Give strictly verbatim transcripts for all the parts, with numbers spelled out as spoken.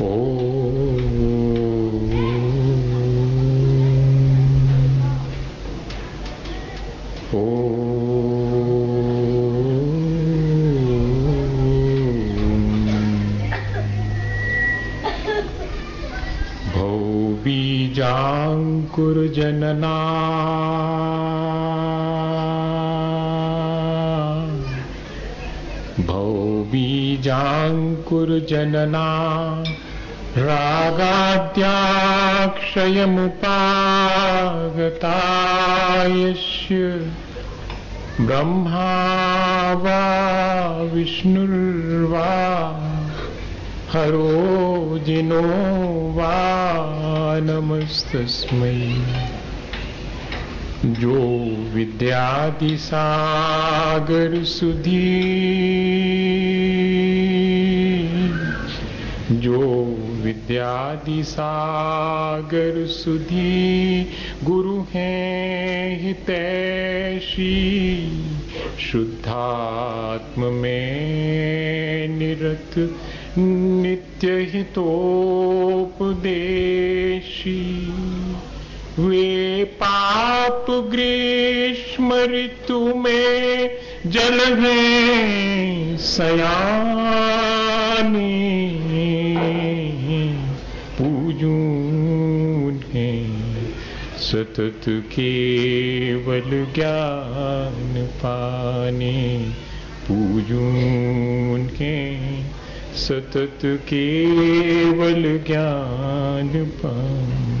भौबीजाङ्कुरजनना भौबीजाङ्कुरजनना रागाद्याक्षयमुपागता यस्य ब्रह्मा वा विष्णुर्वा हरो जिनो वा नमस्तस्मै। जो विद्यादि सागर सुधी जो विद्यादि सागर सुधी गुरु हैं हितैषी शुद्धात्म में निरत नित्य हितोपदेशी। वे पाप ग्रीष्म ऋतु में जल हैं सयाने पूजूं हैं सतत केवल ज्ञान पाने पूजूं हैं सतत केवल ज्ञान पाने।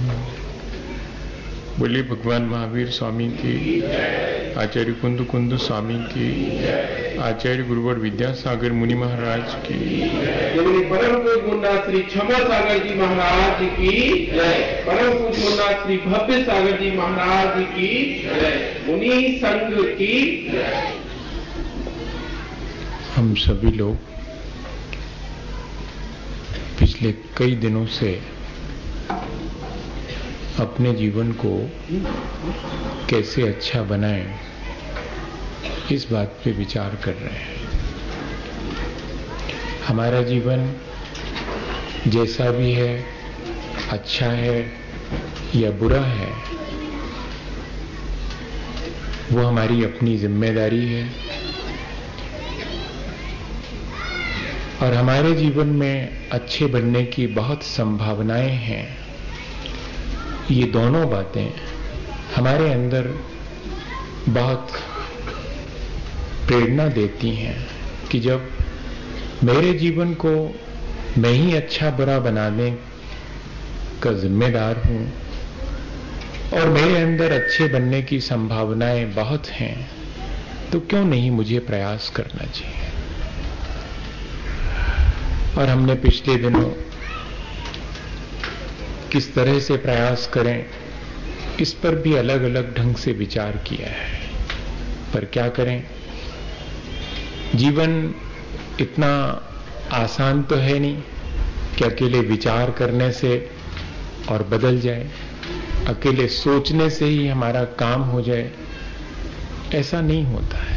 बोलिए भगवान महावीर स्वामी की, आचार्य कुंद कुंद स्वामी की, आचार्य गुरुवर विद्यासागर मुनि महाराज की, परम पूज्य मुन्ना श्री क्षमा सागर जी महाराज की, परम पूज्य मुन्ना श्री भव्य सागर जी महाराज की, मुनि संघ की। हम सभी लोग पिछले कई दिनों से अपने जीवन को कैसे अच्छा बनाएं, इस बात पे विचार कर रहे हैं। हमारा जीवन जैसा भी है, अच्छा है या बुरा है, वो हमारी अपनी जिम्मेदारी है। और हमारे जीवन में अच्छे बनने की बहुत संभावनाएं हैं। ये दोनों बातें हमारे अंदर बहुत प्रेरणा देती हैं कि जब मेरे जीवन को मैं ही अच्छा बुरा बनाने का जिम्मेदार हूं और मेरे अंदर अच्छे बनने की संभावनाएं बहुत हैं, तो क्यों नहीं मुझे प्रयास करना चाहिए। और हमने पिछले दिनों किस तरह से प्रयास करें, इस पर भी अलग अलग ढंग से विचार किया है। पर क्या करें, जीवन इतना आसान तो है नहीं कि अकेले विचार करने से और बदल जाए, अकेले सोचने से ही हमारा काम हो जाए, ऐसा नहीं होता है।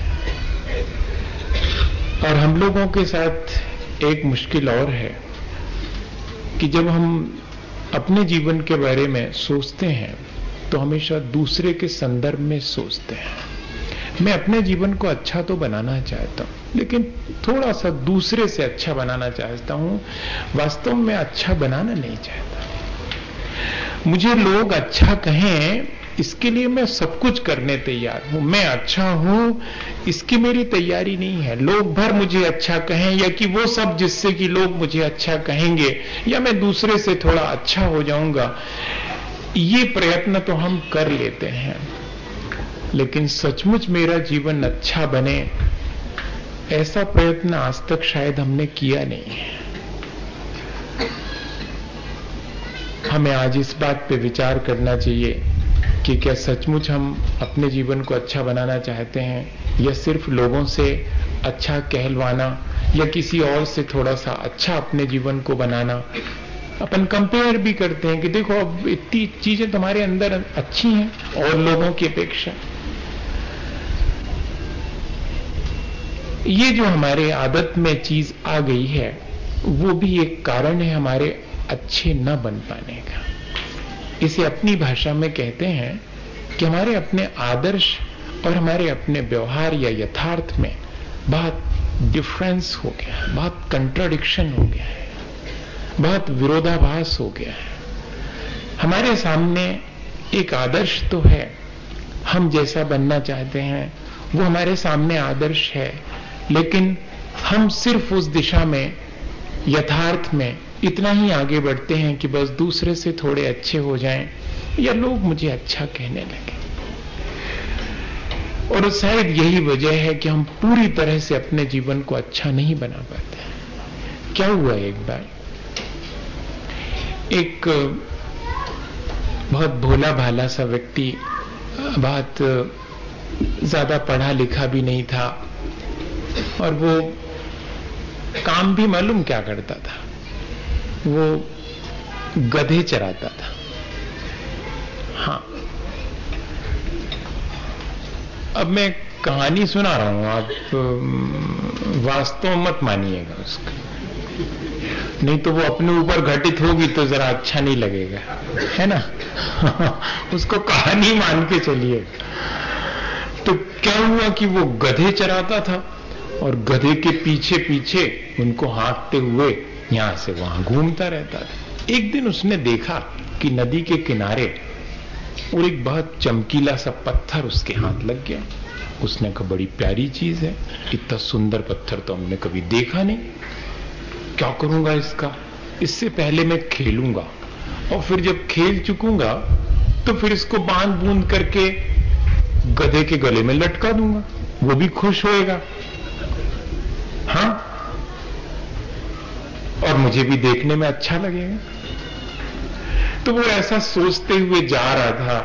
और हम लोगों के साथ एक मुश्किल और है कि जब हम अपने जीवन के बारे में सोचते हैं तो हमेशा दूसरे के संदर्भ में सोचते हैं। मैं अपने जीवन को अच्छा तो बनाना चाहता हूं, लेकिन थोड़ा सा दूसरे से अच्छा बनाना चाहता हूं, वास्तव में अच्छा बनाना नहीं चाहता। मुझे लोग अच्छा कहें, इसके लिए मैं सब कुछ करने तैयार हूं। मैं अच्छा हूं, इसकी मेरी तैयारी नहीं है। लोग भर मुझे अच्छा कहें, या कि वो सब जिससे कि लोग मुझे अच्छा कहेंगे, या मैं दूसरे से थोड़ा अच्छा हो जाऊंगा, ये प्रयत्न तो हम कर लेते हैं। लेकिन सचमुच मेरा जीवन अच्छा बने, ऐसा प्रयत्न आज तक शायद हमने किया नहीं है। हमें आज इस बात पे विचार करना चाहिए कि क्या सचमुच हम अपने जीवन को अच्छा बनाना चाहते हैं, या सिर्फ लोगों से अच्छा कहलवाना, या किसी और से थोड़ा सा अच्छा अपने जीवन को बनाना। अपन कंपेयर भी करते हैं कि देखो अब इतनी चीजें तुम्हारे अंदर अच्छी हैं और लोगों की अपेक्षा। ये जो हमारे आदत में चीज आ गई है, वो भी एक कारण है हमारे अच्छे न बन पाने का। इसे अपनी भाषा में कहते हैं कि हमारे अपने आदर्श और हमारे अपने व्यवहार या यथार्थ में बहुत डिफरेंस हो गया है, बहुत कंट्राडिक्शन हो गया है, बहुत विरोधाभास हो गया है। हमारे सामने एक आदर्श तो है, हम जैसा बनना चाहते हैं वो हमारे सामने आदर्श है, लेकिन हम सिर्फ उस दिशा में यथार्थ में इतना ही आगे बढ़ते हैं कि बस दूसरे से थोड़े अच्छे हो जाएं या लोग मुझे अच्छा कहने लगे। और शायद यही वजह है कि हम पूरी तरह से अपने जीवन को अच्छा नहीं बना पाते। क्या हुआ, एक बार एक बहुत भोला भाला सा व्यक्ति, बहुत ज्यादा पढ़ा लिखा भी नहीं था, और वो काम भी मालूम क्या करता था, वो गधे चराता था। हाँ, अब मैं कहानी सुना रहा हूं, आप वास्तव मत मानिएगा उसका, नहीं तो वो अपने ऊपर घटित होगी तो जरा अच्छा नहीं लगेगा, है ना। उसको कहानी मान के चलिए। तो क्या हुआ कि वो गधे चराता था और गधे के पीछे पीछे उनको हाँकते हुए यहां से वहां घूमता रहता था। एक दिन उसने देखा कि नदी के किनारे और एक बहुत चमकीला सा पत्थर उसके हाथ लग गया। उसने कहा बड़ी प्यारी चीज है, इतना सुंदर पत्थर तो हमने कभी देखा नहीं, क्या करूंगा इसका, इससे पहले मैं खेलूंगा और फिर जब खेल चुकूंगा तो फिर इसको बांध बूंद करके गधे के गले में लटका दूंगा, वो भी खुश होएगा, हाँ, और मुझे भी देखने में अच्छा लगेगा। तो वो ऐसा सोचते हुए जा रहा था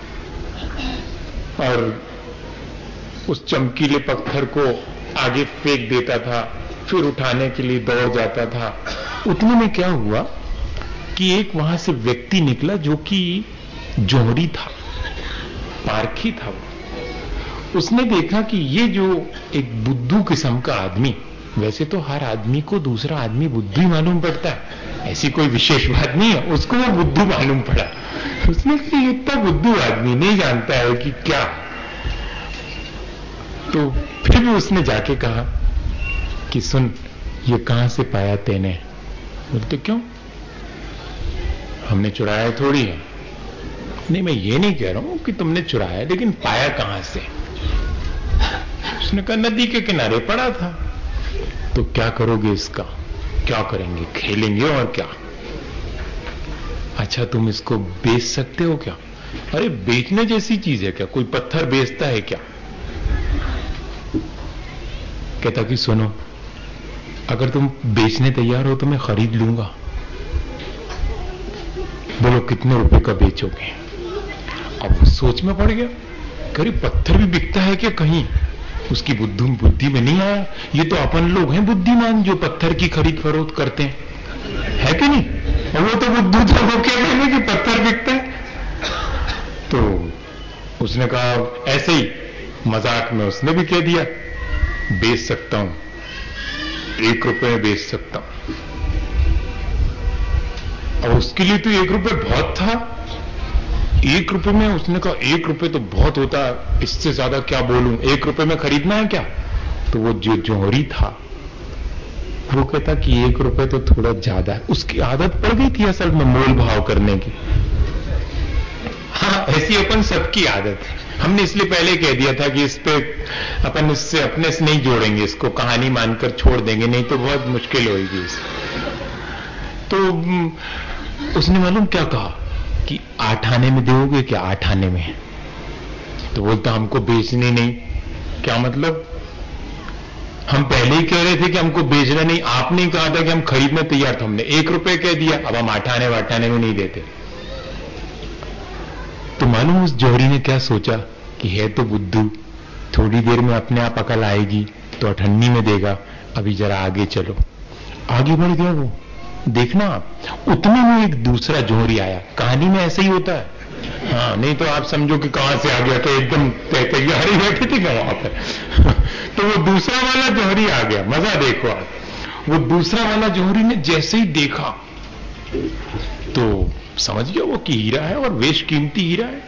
और उस चमकीले पत्थर को आगे फेंक देता था, फिर उठाने के लिए दौड़ जाता था। उतने में क्या हुआ कि एक वहां से व्यक्ति निकला जो कि जोहरी था, पारखी था। वो उसने देखा कि ये जो एक बुद्धू किस्म का आदमी, वैसे तो हर आदमी को दूसरा आदमी बुद्धू ही मालूम पड़ता है, ऐसी कोई विशेष बात नहीं है, उसको वो बुद्धू मालूम पड़ा। उसने कहा इतना बुद्धू आदमी नहीं जानता है कि क्या। तो फिर भी उसने जाके कहा कि सुन, ये कहां से पाया तेने? बोलते क्यों, हमने चुराया थोड़ी है। नहीं, मैं ये नहीं कह रहा हूं कि तुमने चुराया, लेकिन पाया कहां से? उसने कहा नदी के किनारे पड़ा था। तो क्या करोगे इसका? क्या करेंगे? खेलेंगे और क्या। अच्छा, तुम इसको बेच सकते हो क्या? अरे बेचने जैसी चीज है क्या? कोई पत्थर बेचता है क्या? कहता कि सुनो, अगर तुम बेचने तैयार हो तो मैं खरीद लूंगा। बोलो कितने रुपए का बेचोगे? अब सोच में पड़ गया, करीब पत्थर भी बिकता है क्या कहीं? उसकी बुद्धि बुद्धि में नहीं आया, ये तो अपन लोग हैं बुद्धिमान जो पत्थर की खरीद फरोख्त करते हैं, है कि नहीं? और वो तो बुद्धू था, वो कह रहे हैं कि पत्थर बिकता है। तो उसने कहा, ऐसे ही मजाक में उसने भी कह दिया, बेच सकता हूं, एक रुपए में बेच सकता हूं। और उसके लिए तो एक रुपए बहुत था। एक रुपए में उसने कहा, एक रुपए तो बहुत होता है, इससे ज्यादा क्या बोलूं, एक रुपए में खरीदना है क्या? तो वो जो जोहरी था वो कहता कि एक रुपए तो थोड़ा ज्यादा है। उसकी आदत पड़ गई थी असल में मोल भाव करने की। हाँ, ऐसी अपन सबकी आदत है। हमने इसलिए पहले कह दिया था कि इस पे अपन इससे अपने से नहीं जोड़ेंगे, इसको कहानी मानकर छोड़ देंगे, नहीं तो बहुत मुश्किल होगी इससे। तो उसने मालूम क्या कहा कि आठ आने में दोगे क्या? आठ आने में। तो बोलता हमको बेचने नहीं। क्या मतलब? हम पहले ही कह रहे थे कि हमको बेचना नहीं, आपने कहा था कि हम खरीदने तैयार थे, हमने एक रुपए कह दिया, अब हम आठ आने वाठाने में नहीं देते। तो मालूम उस जोहरी ने क्या सोचा कि है तो बुद्धू, थोड़ी देर में अपने आप अकल आएगी तो अठन्नी में देगा, अभी जरा आगे चलो। आगे बढ़ गया वो, देखना आप। उतने में एक दूसरा जोहरी आया। कहानी में ऐसे ही होता है, हाँ, नहीं तो आप समझो कि कहां से आ गया, तो एकदम तैयारी बैठे थे क्या वहां पर। तो वो दूसरा वाला जोहरी आ गया, मजा देखो आप। वो दूसरा वाला जौहरी ने जैसे ही देखा तो समझ गया वो कि हीरा है और वेश कीमती हीरा है।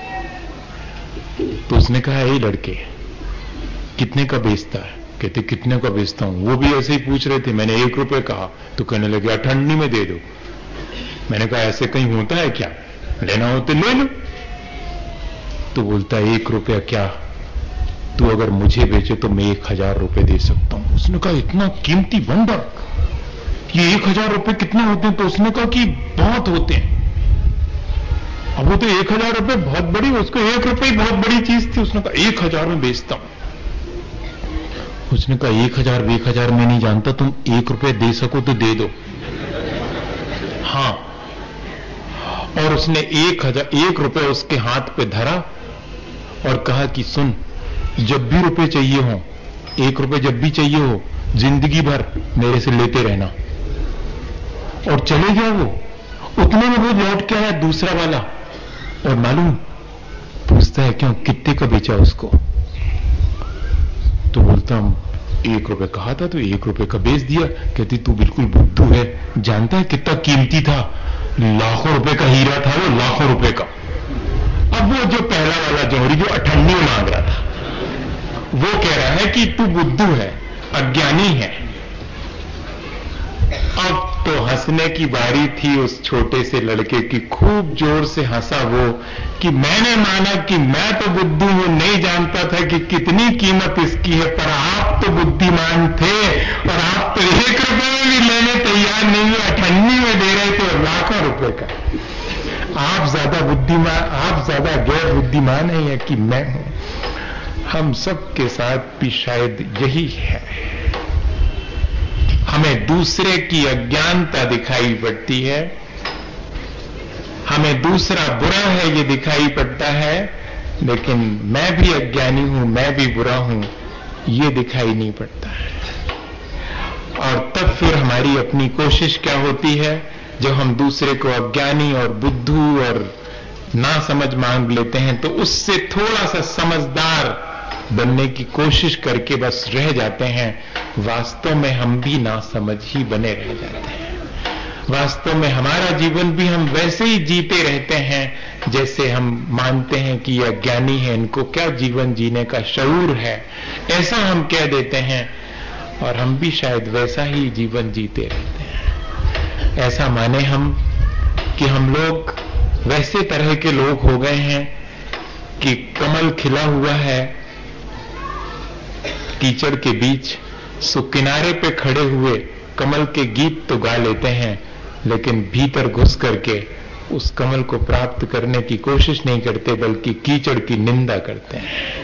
तो उसने कहा, ए लड़के, कितने का बेचता है? कहते, कितने का बेचता हूं? वो भी ऐसे ही पूछ रहे थे। मैंने एक रुपए कहा तो कहने लगे, अठन्नी में दे दो। मैंने कहा, ऐसे कहीं होता है क्या? लेना हो तो ले लो। तो बोलता है, एक रुपया क्या, तू अगर मुझे बेचे तो मैं एक हजार रुपए दे सकता हूं। उसने कहा, इतना कीमती बंधक, ये एक हजार रुपए कितने होते हैं? तो उसने कहा कि बहुत होते हैं। अब वो तो एक हजार रुपए बहुत बड़ी, उसको एक रुपए ही बहुत बड़ी चीज थी। उसने कहा, एक हजार में बेचता हूं। उसने कहा, एक हजार एक हजार में नहीं जानता, तुम एक रुपए दे सको तो दे दो। हाँ। और उसने एक हजार एक रुपए उसके हाथ पे धरा और कहा कि सुन, जब भी रुपए चाहिए हो, एक रुपए जब भी चाहिए हो, जिंदगी भर मेरे से लेते रहना। और चले गया वो। उतने में वो लौट के आया दूसरा वाला, और मालूम पूछता है, क्यों, कितने का बेचा उसको? तो बोलता हूं, एक रुपए कहा था तो एक रुपए का बेच दिया। कहती, तू बिल्कुल बुद्धू है, जानता है कितना कीमती था? लाखों रुपए का हीरा था वो, लाखों रुपए का। अब वो जो पहला वाला जौहरी जो अठन्नी मांग रहा था, वो कह रहा है कि तू बुद्धू है, अज्ञानी है। अब तो हंसने की बारी थी उस छोटे से लड़के की। खूब जोर से हंसा वो कि मैंने माना कि मैं तो बुद्धू हूं, नहीं जानता था कि कितनी कीमत इसकी है, पर आप तो बुद्धिमान थे और आप तो एक रुपए में भी लेने तैयार नहीं हुए, अठन्नी में दे रहे थे लाखों रुपए का। आप ज्यादा बुद्धिमान, आप ज्यादा गैर बुद्धिमान है या कि मैं हूं? हम सबके साथ भी शायद यही है। हमें दूसरे की अज्ञानता दिखाई पड़ती है, हमें दूसरा बुरा है ये दिखाई पड़ता है, लेकिन मैं भी अज्ञानी हूं, मैं भी बुरा हूं, ये दिखाई नहीं पड़ता है। और तब फिर हमारी अपनी कोशिश क्या होती है? जब हम दूसरे को अज्ञानी और बुद्धू और ना समझ मान लेते हैं, तो उससे थोड़ा सा समझदार बनने की कोशिश करके बस रह जाते हैं। वास्तव में हम भी ना समझ ही बने रह जाते हैं। वास्तव में हमारा जीवन भी हम वैसे ही जीते रहते हैं जैसे हम मानते हैं कि ये अज्ञानी है, इनको क्या जीवन जीने का शऊर है, ऐसा हम कह देते हैं, और हम भी शायद वैसा ही जीवन जीते रहते हैं। ऐसा माने हम कि हम लोग वैसे तरह के लोग हो गए हैं कि कमल खिला हुआ है कीचड़ के बीच, सो किनारे पे खड़े हुए कमल के गीत तो गा लेते हैं, लेकिन भीतर घुस करके उस कमल को प्राप्त करने की कोशिश नहीं करते, बल्कि कीचड़ की निंदा करते हैं।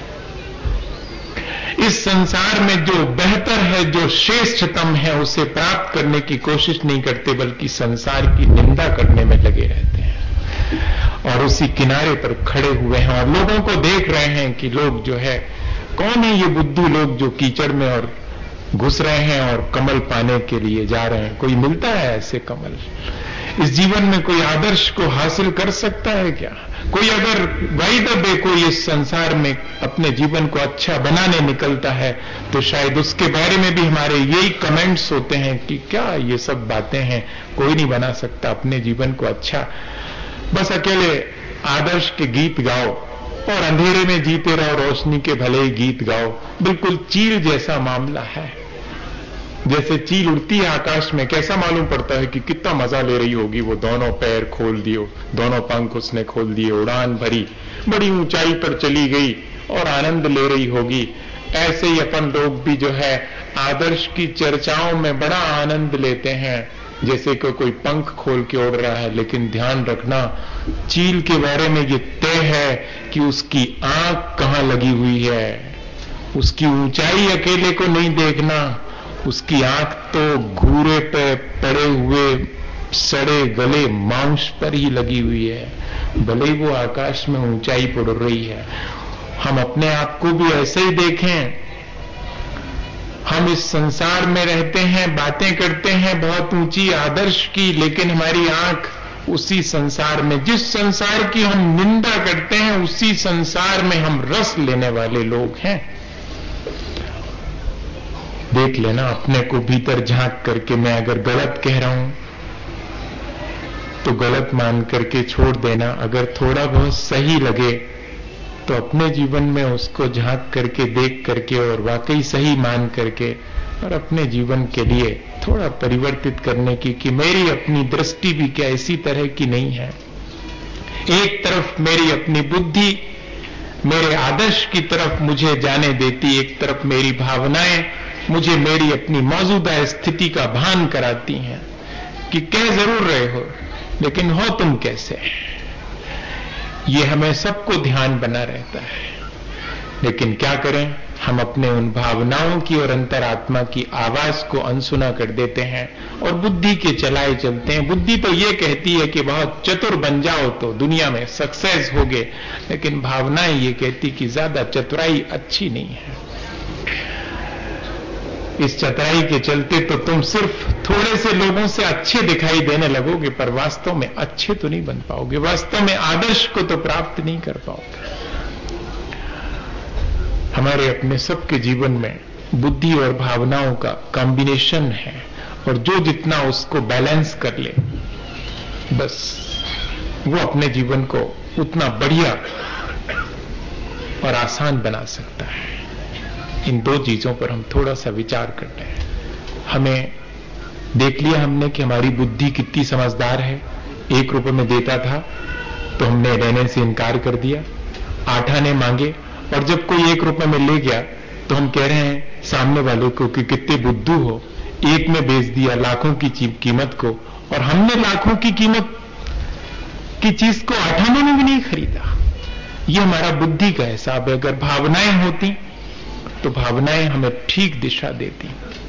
इस संसार में जो बेहतर है, जो श्रेष्ठतम है, उसे प्राप्त करने की कोशिश नहीं करते, बल्कि संसार की निंदा करने में लगे रहते हैं। और उसी किनारे पर खड़े हुए हैं और लोगों को देख रहे हैं कि लोग जो है, कौन है ये बुद्धू लोग जो कीचड़ में और घुस रहे हैं और कमल पाने के लिए जा रहे हैं? कोई मिलता है ऐसे कमल? इस जीवन में कोई आदर्श को हासिल कर सकता है क्या? कोई अगर वाइदा दे, कोई इस संसार में अपने जीवन को अच्छा बनाने निकलता है, तो शायद उसके बारे में भी हमारे यही कमेंट्स होते हैं कि क्या ये सब बातें हैं, कोई नहीं बना सकता अपने जीवन को अच्छा, बस अकेले आदर्श के गीत गाओ और अंधेरे में जीते रहो, रोशनी के भले ही गीत गाओ। बिल्कुल चील जैसा मामला है। जैसे चील उड़ती है आकाश में, कैसा मालूम पड़ता है कि कितना मजा ले रही होगी वो, दोनों पैर खोल दिए, दोनों पंख उसने खोल दिए, उड़ान भरी, बड़ी ऊंचाई पर चली गई और आनंद ले रही होगी। ऐसे ही अपन लोग भी जो है आदर्श की चर्चाओं में बड़ा आनंद लेते हैं, जैसे कि कोई पंख खोल के उड़ रहा है। लेकिन ध्यान रखना, चील के बारे में ये तय है कि उसकी आंख कहां लगी हुई है। उसकी ऊंचाई अकेले को नहीं देखना, उसकी आंख तो घूरे पे पड़े हुए सड़े गले मांस पर ही लगी हुई है, भले ही वो आकाश में ऊंचाई पर उड़ रही है। हम अपने आप को भी ऐसे ही देखें। हम इस संसार में रहते हैं, बातें करते हैं बहुत ऊंची आदर्श की, लेकिन हमारी आंख उसी संसार में, जिस संसार की हम निंदा करते हैं, उसी संसार में हम रस लेने वाले लोग हैं। देख लेना अपने को भीतर झांक करके, मैं अगर गलत कह रहा हूं तो गलत मान करके छोड़ देना, अगर थोड़ा बहुत सही लगे तो अपने जीवन में उसको झांक करके, देख करके और वाकई सही मान करके और अपने जीवन के लिए थोड़ा परिवर्तित करने की कि मेरी अपनी दृष्टि भी क्या इसी तरह की नहीं है। एक तरफ मेरी अपनी बुद्धि मेरे आदर्श की तरफ मुझे जाने देती, एक तरफ मेरी भावनाएं मुझे मेरी अपनी मौजूदा स्थिति का भान कराती हैं कि कह जरूर रहे हो लेकिन हो तुम कैसे। ये हमें सबको ध्यान बना रहता है, लेकिन क्या करें, हम अपने उन भावनाओं की और अंतरात्मा की आवाज को अनसुना कर देते हैं और बुद्धि के चलाए चलते हैं। बुद्धि तो ये कहती है कि बहुत चतुर बन जाओ तो दुनिया में सक्सेस होगे, लेकिन भावनाएं ये कहती कि ज्यादा चतुराई अच्छी नहीं है। इस चतुराई के चलते तो तुम सिर्फ थोड़े से लोगों से अच्छे दिखाई देने लगोगे, पर वास्तव में अच्छे तो नहीं बन पाओगे, वास्तव में आदर्श को तो प्राप्त नहीं कर पाओगे। हमारे अपने सबके जीवन में बुद्धि और भावनाओं का कॉम्बिनेशन है, और जो जितना उसको बैलेंस कर ले, बस वो अपने जीवन को उतना बढ़िया और आसान बना सकता है। इन दो चीजों पर हम थोड़ा सा विचार करते हैं। हमें देख लिया हमने कि हमारी बुद्धि कितनी समझदार है। एक रुपए में देता था तो हमने लेने से इनकार कर दिया, आठ आने मांगे, और जब कोई एक रुपए में ले गया तो हम कह रहे हैं सामने वालों को कि कितने बुद्धू हो, एक में बेच दिया लाखों की कीमत को, और हमने लाखों की कीमत की चीज को आठ आने में भी नहीं खरीदा। ये हमारा बुद्धि का हिसाब है। अगर भावनाएं होती तो भावनाएं हमें ठीक दिशा देती।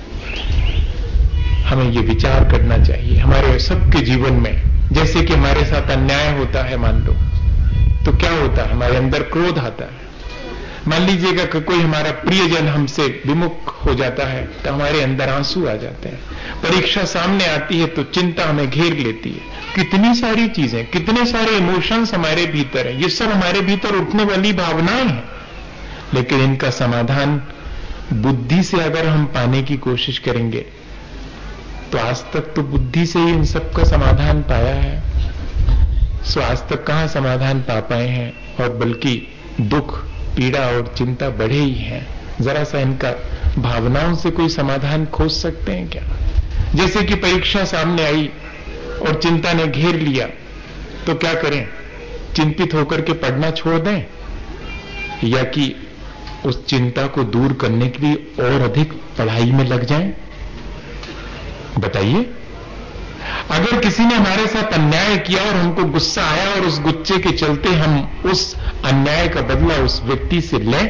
हमें ये विचार करना चाहिए हमारे सबके जीवन में। जैसे कि हमारे साथ अन्याय होता है मान लो, तो क्या होता है, हमारे अंदर क्रोध आता है। मान लीजिएगा कि कोई हमारा प्रियजन हमसे विमुख हो जाता है तो हमारे अंदर आंसू आ जाते हैं। परीक्षा सामने आती है तो चिंता हमें घेर लेती है। कितनी सारी चीजें, कितने सारे इमोशंस हमारे भीतर हैं, ये सब हमारे भीतर उठने वाली भावनाएं हैं। लेकिन इनका समाधान बुद्धि से अगर हम पाने की कोशिश करेंगे तो आज तक तो बुद्धि से ही इन सब का समाधान पाया है। सो आज तक कहां समाधान पा पाए हैं, और बल्कि दुख, पीड़ा और चिंता बढ़े ही हैं। जरा सा इनका भावनाओं से कोई समाधान खोज सकते हैं क्या? जैसे कि परीक्षा सामने आई और चिंता ने घेर लिया, तो क्या करें? चिंतित होकर के पढ़ना छोड़ दें, या कि उस चिंता को दूर करने के लिए और अधिक पढ़ाई में लग जाएं? बताइए। अगर किसी ने हमारे साथ अन्याय किया और हमको गुस्सा आया और उस गुस्से के चलते हम उस अन्याय का बदला उस व्यक्ति से लें,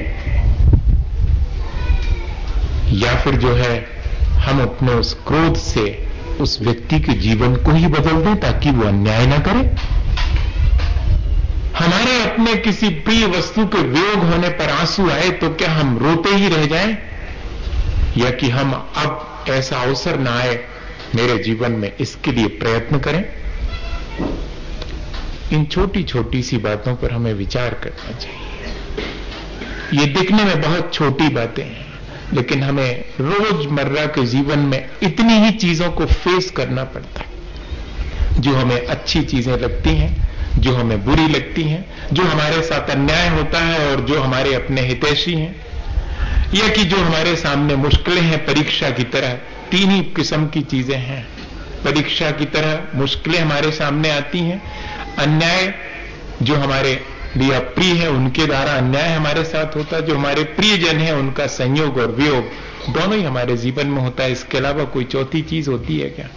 या फिर जो है हम अपने उस क्रोध से उस व्यक्ति के जीवन को ही बदल दें ताकि वो अन्याय ना करे। हमारे अपने किसी प्रिय वस्तु के वियोग होने पर आंसू आए तो क्या हम रोते ही रह जाएं, या कि हम अब ऐसा अवसर ना आए मेरे जीवन में, इसके लिए प्रयत्न करें? इन छोटी छोटी सी बातों पर हमें विचार करना चाहिए। ये दिखने में बहुत छोटी बातें हैं, लेकिन हमें रोजमर्रा के जीवन में इतनी ही चीजों को फेस करना पड़ता है। जो हमें अच्छी चीजें लगती हैं, जो हमें बुरी लगती हैं, जो हमारे साथ अन्याय होता है और जो हमारे अपने हितैषी हैं, या कि जो हमारे सामने मुश्किलें हैं परीक्षा की तरह। तीन ही किस्म की चीजें हैं। परीक्षा की तरह मुश्किलें हमारे सामने आती हैं, अन्याय जो हमारे लिए अप्रिय है उनके द्वारा अन्याय हमारे साथ होता है, जो हमारे प्रियजन है उनका संयोग और वियोग दोनों ही हमारे जीवन में होता है। इसके अलावा कोई चौथी चीज होती है क्या?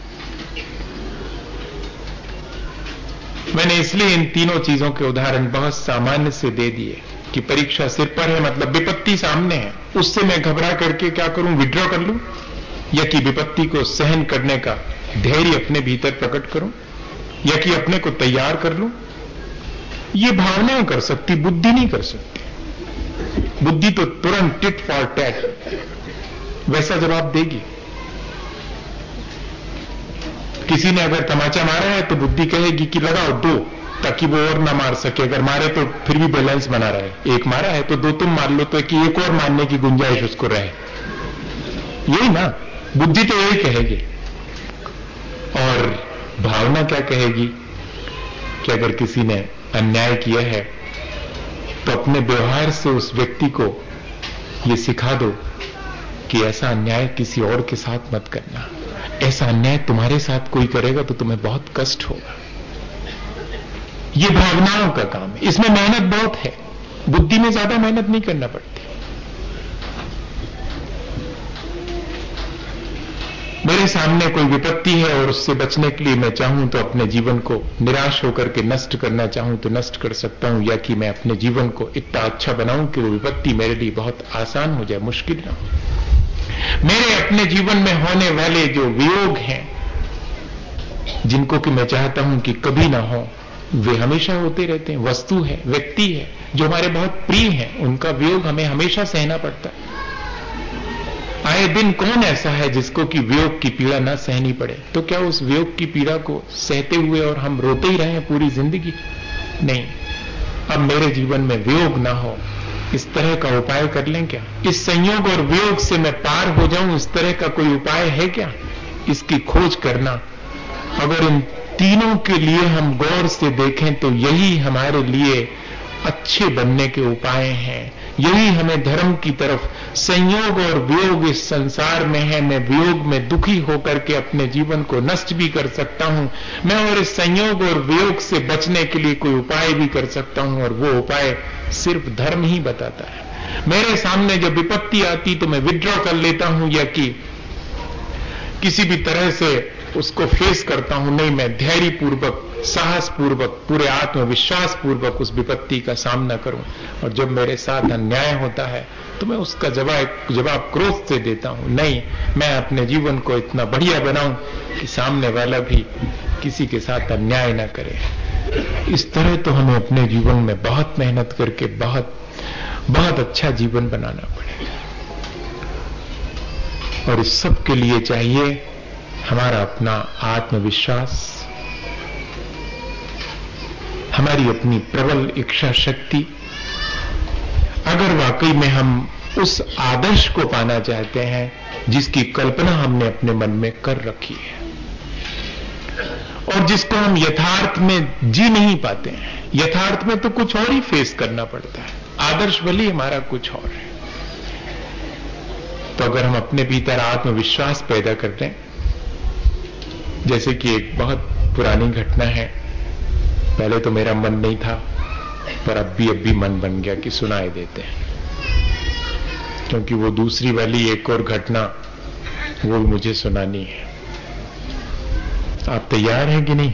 मैंने इसलिए इन तीनों चीजों के उदाहरण बहुत सामान्य से दे दिए कि परीक्षा सिर पर है, मतलब विपत्ति सामने है, उससे मैं घबरा करके क्या करूं, विड्रॉ कर लूं, या कि विपत्ति को सहन करने का धैर्य अपने भीतर प्रकट करूं, या कि अपने को तैयार कर लूं। ये भावनाएं कर सकती, बुद्धि नहीं कर सकती। बुद्धि तो तुरंत टिट फॉर टैट वैसा जवाब देगी। किसी ने अगर तमाचा मारा है तो बुद्धि कहेगी कि लगाओ दो, ताकि वो और ना मार सके। अगर मारे तो फिर भी बैलेंस बना रहे। एक मारा है तो दो तुम मार लो, तो कि एक और मारने की गुंजाइश उसको रहे। यही ना, बुद्धि तो यही कहेगी। और भावना क्या कहेगी कि अगर किसी ने अन्याय किया है तो अपने व्यवहार से उस व्यक्ति को ये सिखा दो कि ऐसा अन्याय किसी और के साथ मत करना, ऐसा अन्याय तुम्हारे साथ कोई करेगा तो तुम्हें बहुत कष्ट होगा। ये भावनाओं का काम है, इसमें मेहनत बहुत है, बुद्धि में ज्यादा मेहनत नहीं करना पड़ती। मेरे सामने कोई विपत्ति है और उससे बचने के लिए मैं चाहूं तो अपने जीवन को निराश होकर के नष्ट करना चाहूं तो नष्ट कर सकता हूं, या कि मैं अपने जीवन को इतना अच्छा बनाऊं कि वो विपत्ति मेरे लिए बहुत आसान हो जाए, मुश्किल ना हो। मेरे अपने जीवन में होने वाले जो वियोग हैं, जिनको कि मैं चाहता हूं कि कभी ना हो, वे हमेशा होते रहते हैं। वस्तु है, व्यक्ति है जो हमारे बहुत प्रिय हैं, उनका वियोग हमें हमेशा सहना पड़ता है। आए दिन कौन ऐसा है जिसको कि वियोग की पीड़ा ना सहनी पड़े? तो क्या उस वियोग की पीड़ा को सहते हुए और हम रोते ही रहे पूरी जिंदगी? नहीं। अब मेरे जीवन में वियोग ना हो, इस तरह का उपाय कर लें क्या? इस संयोग और वियोग से मैं पार हो जाऊं, इस तरह का कोई उपाय है क्या? इसकी खोज करना। अगर इन तीनों के लिए हम गौर से देखें तो यही हमारे लिए अच्छे बनने के उपाय हैं। यही हमें धर्म की तरफ, संयोग और वियोग इस संसार में है। मैं वियोग में दुखी होकर के अपने जीवन को नष्ट भी कर सकता हूं मैं, और इस संयोग और वियोग से बचने के लिए कोई उपाय भी कर सकता हूं, और वो उपाय सिर्फ धर्म ही बताता है। मेरे सामने जब विपत्ति आती तो मैं विड्रॉ कर लेता हूं, या कि किसी भी तरह से उसको फेस करता हूं। नहीं, मैं धैर्य पूर्वक, साहस पूर्वक, पूरे आत्मविश्वास पूर्वक उस विपत्ति का सामना करूं। और जब मेरे साथ अन्याय होता है तो मैं उसका जवाब जवाब क्रोध से देता हूं। नहीं, मैं अपने जीवन को इतना बढ़िया बनाऊं कि सामने वाला भी किसी के साथ अन्याय ना करे। इस तरह तो हमें अपने जीवन में बहुत मेहनत करके बहुत बहुत अच्छा जीवन बनाना पड़ेगा। और इस सब के लिए चाहिए हमारा अपना आत्मविश्वास, हमारी अपनी प्रबल इच्छा शक्ति। अगर वाकई में हम उस आदर्श को पाना चाहते हैं जिसकी कल्पना हमने अपने मन में कर रखी है और जिसको हम यथार्थ में जी नहीं पाते हैं, यथार्थ में तो कुछ और ही फेस करना पड़ता है, आदर्श भले हमारा कुछ और है। तो अगर हम अपने भीतर आत्मविश्वास पैदा कर दें, जैसे कि एक बहुत पुरानी घटना है, पहले तो मेरा मन नहीं था पर अब भी अब भी मन बन गया कि सुनाए देते हैं, क्योंकि वो दूसरी वाली एक और घटना वो मुझे सुनानी है। आप तैयार हैं कि नहीं?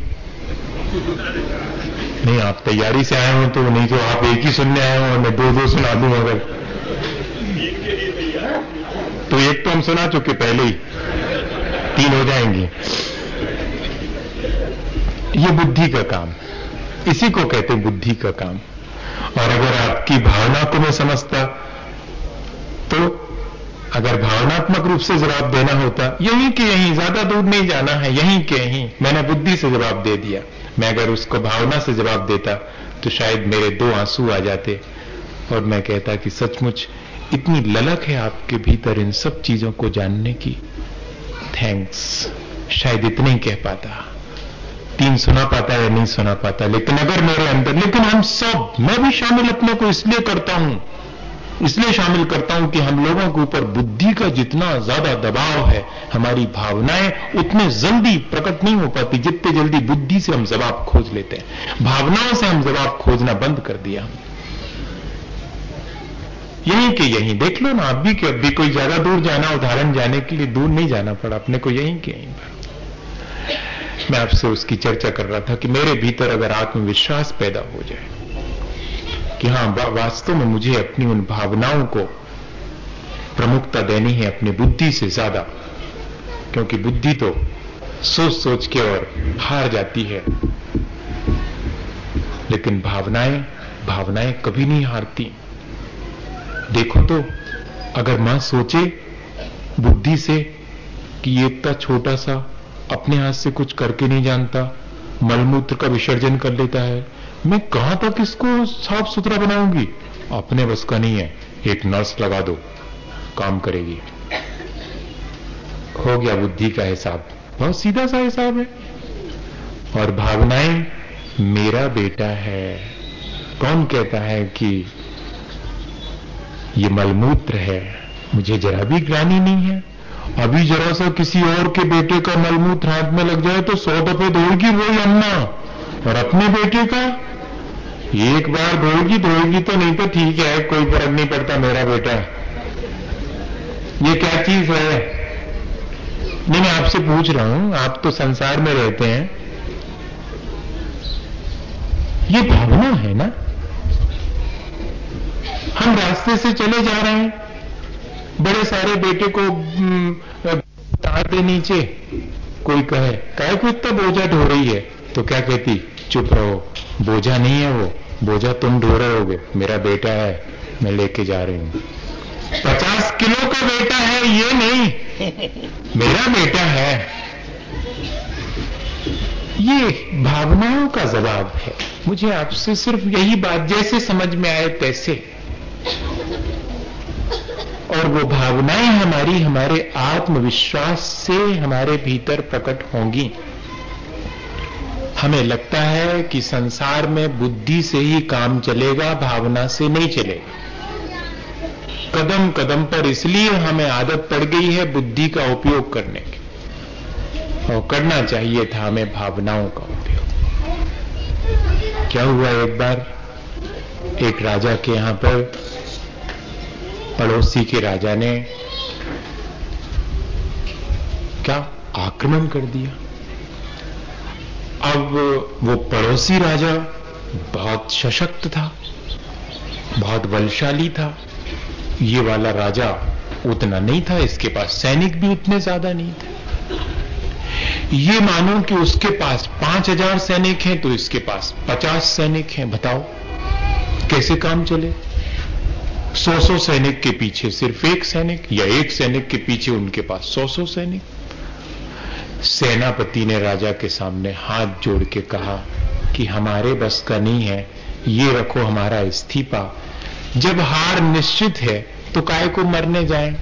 नहीं, आप तैयारी से आए हो तो, नहीं तो आप एक ही सुनने आए हो और मैं दो दो सुना दूं। अगर तो एक तो हम सुना चुके पहले ही, तीन हो जाएंगी। ये बुद्धि का काम, इसी को कहते हैं बुद्धि का काम। और अगर आपकी भावना को मैं समझता तो अगर भावनात्मक रूप से जवाब देना होता, यहीं के यहीं, ज्यादा दूर नहीं जाना है, यहीं के यहीं मैंने बुद्धि से जवाब दे दिया। मैं अगर उसको भावना से जवाब देता तो शायद मेरे दो आंसू आ जाते और मैं कहता कि सचमुच इतनी ललक है आपके भीतर इन सब चीजों को जानने की, थैंक्स। शायद इतने ही कह पाता, तीन सुना पाता या नहीं सुना पाता। लेकिन अगर मेरे अंदर, लेकिन हम सब, मैं भी शामिल अपने को इसलिए करता हूं इसलिए शामिल करता हूं कि हम लोगों के ऊपर बुद्धि का जितना ज्यादा दबाव है, हमारी भावनाएं उतने जल्दी प्रकट नहीं हो पाती जितने जल्दी बुद्धि से हम जवाब खोज लेते हैं। भावनाओं से हम जवाब खोजना बंद कर दिया। यहीं के यहीं देख लो ना, आप भी कि अब भी कोई ज्यादा दूर जाना, उदाहरण जाने के लिए दूर नहीं जाना पड़ा अपने को, यहीं के यहीं पर। मैं आपसे उसकी चर्चा कर रहा था कि मेरे भीतर अगर आत्मविश्वास पैदा हो जाए कि हाँ, वास्तव में मुझे अपनी उन भावनाओं को प्रमुखता देनी है अपनी बुद्धि से ज्यादा, क्योंकि बुद्धि तो सोच सोच के और हार जाती है, लेकिन भावनाएं भावनाएं कभी नहीं हारती। देखो तो, अगर मां सोचे बुद्धि से कि ये इतना छोटा सा अपने हाथ से कुछ करके नहीं जानता, मलमूत्र का विसर्जन कर लेता है, मैं कहां तक इसको साफ सुथरा बनाऊंगी? अपने बस का नहीं है, एक नर्स लगा दो, काम करेगी। हो गया बुद्धि का हिसाब, बहुत सीधा सा हिसाब है। और भावनाएं, मेरा बेटा है। कौन कहता है कि ये मलमूत्र है? मुझे जरा भी ग्लानि नहीं है। अभी जरा सा किसी और के बेटे का मलमूत्र हाथ में लग जाए तो सौ दफे धोएगी वही अम्मा, और अपने बेटे का एक बार धोएगी धोएगी तो नहीं तो ठीक है, कोई फर्क नहीं पड़ता, मेरा बेटा। ये क्या चीज है? नहीं, मैं आपसे पूछ रहा हूं, आप तो संसार में रहते हैं, ये भावना है ना? हम रास्ते से चले जा रहे हैं, बड़े सारे बेटे को तार दे नीचे, कोई कहे काहे को इतना बोझा ढो रही है, तो क्या कहती? चुप रहो, बोझा नहीं है वो, बोझा तुम ढो रहे होगे, मेरा बेटा है, मैं लेके जा रही हूं। पचास किलो का बेटा है ये नहीं, मेरा बेटा है। ये भावनाओं का जवाब है। मुझे आपसे सिर्फ यही बात जैसे समझ में आए तैसे, और वो भावनाएं हमारी हमारे आत्मविश्वास से हमारे भीतर प्रकट होंगी। हमें लगता है कि संसार में बुद्धि से ही काम चलेगा, भावना से नहीं चलेगा। कदम कदम पर इसलिए हमें आदत पड़ गई है बुद्धि का उपयोग करने की, और करना चाहिए था हमें भावनाओं का उपयोग। क्या हुआ, एक बार एक राजा के यहां पर पड़ोसी के राजा ने क्या आक्रमण कर दिया। अब वो पड़ोसी राजा बहुत सशक्त था, बहुत बलशाली था, ये वाला राजा उतना नहीं था, इसके पास सैनिक भी उतने ज्यादा नहीं थे। ये मानो कि उसके पास पांच हजार सैनिक हैं तो इसके पास पचास सैनिक हैं। बताओ कैसे काम चले? सौ सौ सैनिक के पीछे सिर्फ एक सैनिक, या एक सैनिक के पीछे उनके पास सौ सौ सैनिक। सेनापति ने राजा के सामने हाथ जोड़ के कहा कि हमारे बस का नहीं है, ये रखो हमारा इस्तीफा। जब हार निश्चित है तो काहे को मरने जाएं?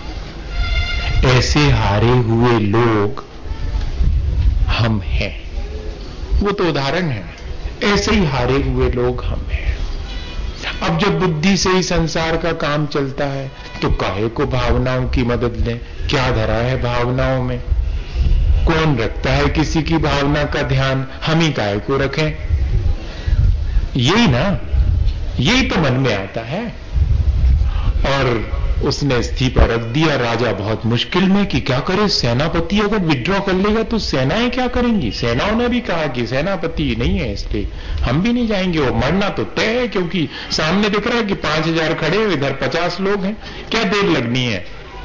ऐसे हारे हुए लोग हम हैं। वो तो उदाहरण है, ऐसे ही हारे हुए लोग हम हैं। अब जब बुद्धि से ही संसार का काम चलता है तो काहे को भावनाओं की मदद लें? क्या धरा है भावनाओं में? कौन रखता है किसी की भावना का ध्यान? हम ही काहे को रखें? यही ना, यही तो मन में आता है। और उसने इस्तीफा रख दिया। राजा बहुत मुश्किल में कि क्या करे, सेनापति अगर विड्रॉ कर लेगा तो सेनाएं क्या करेंगी? सेनाओं ने भी कहा कि सेनापति नहीं है इसलिए हम भी नहीं जाएंगे, वो मरना तो तय है, क्योंकि सामने दिख रहा है कि पांच हजार खड़े हैं, इधर पचास लोग हैं, क्या देर लगनी है।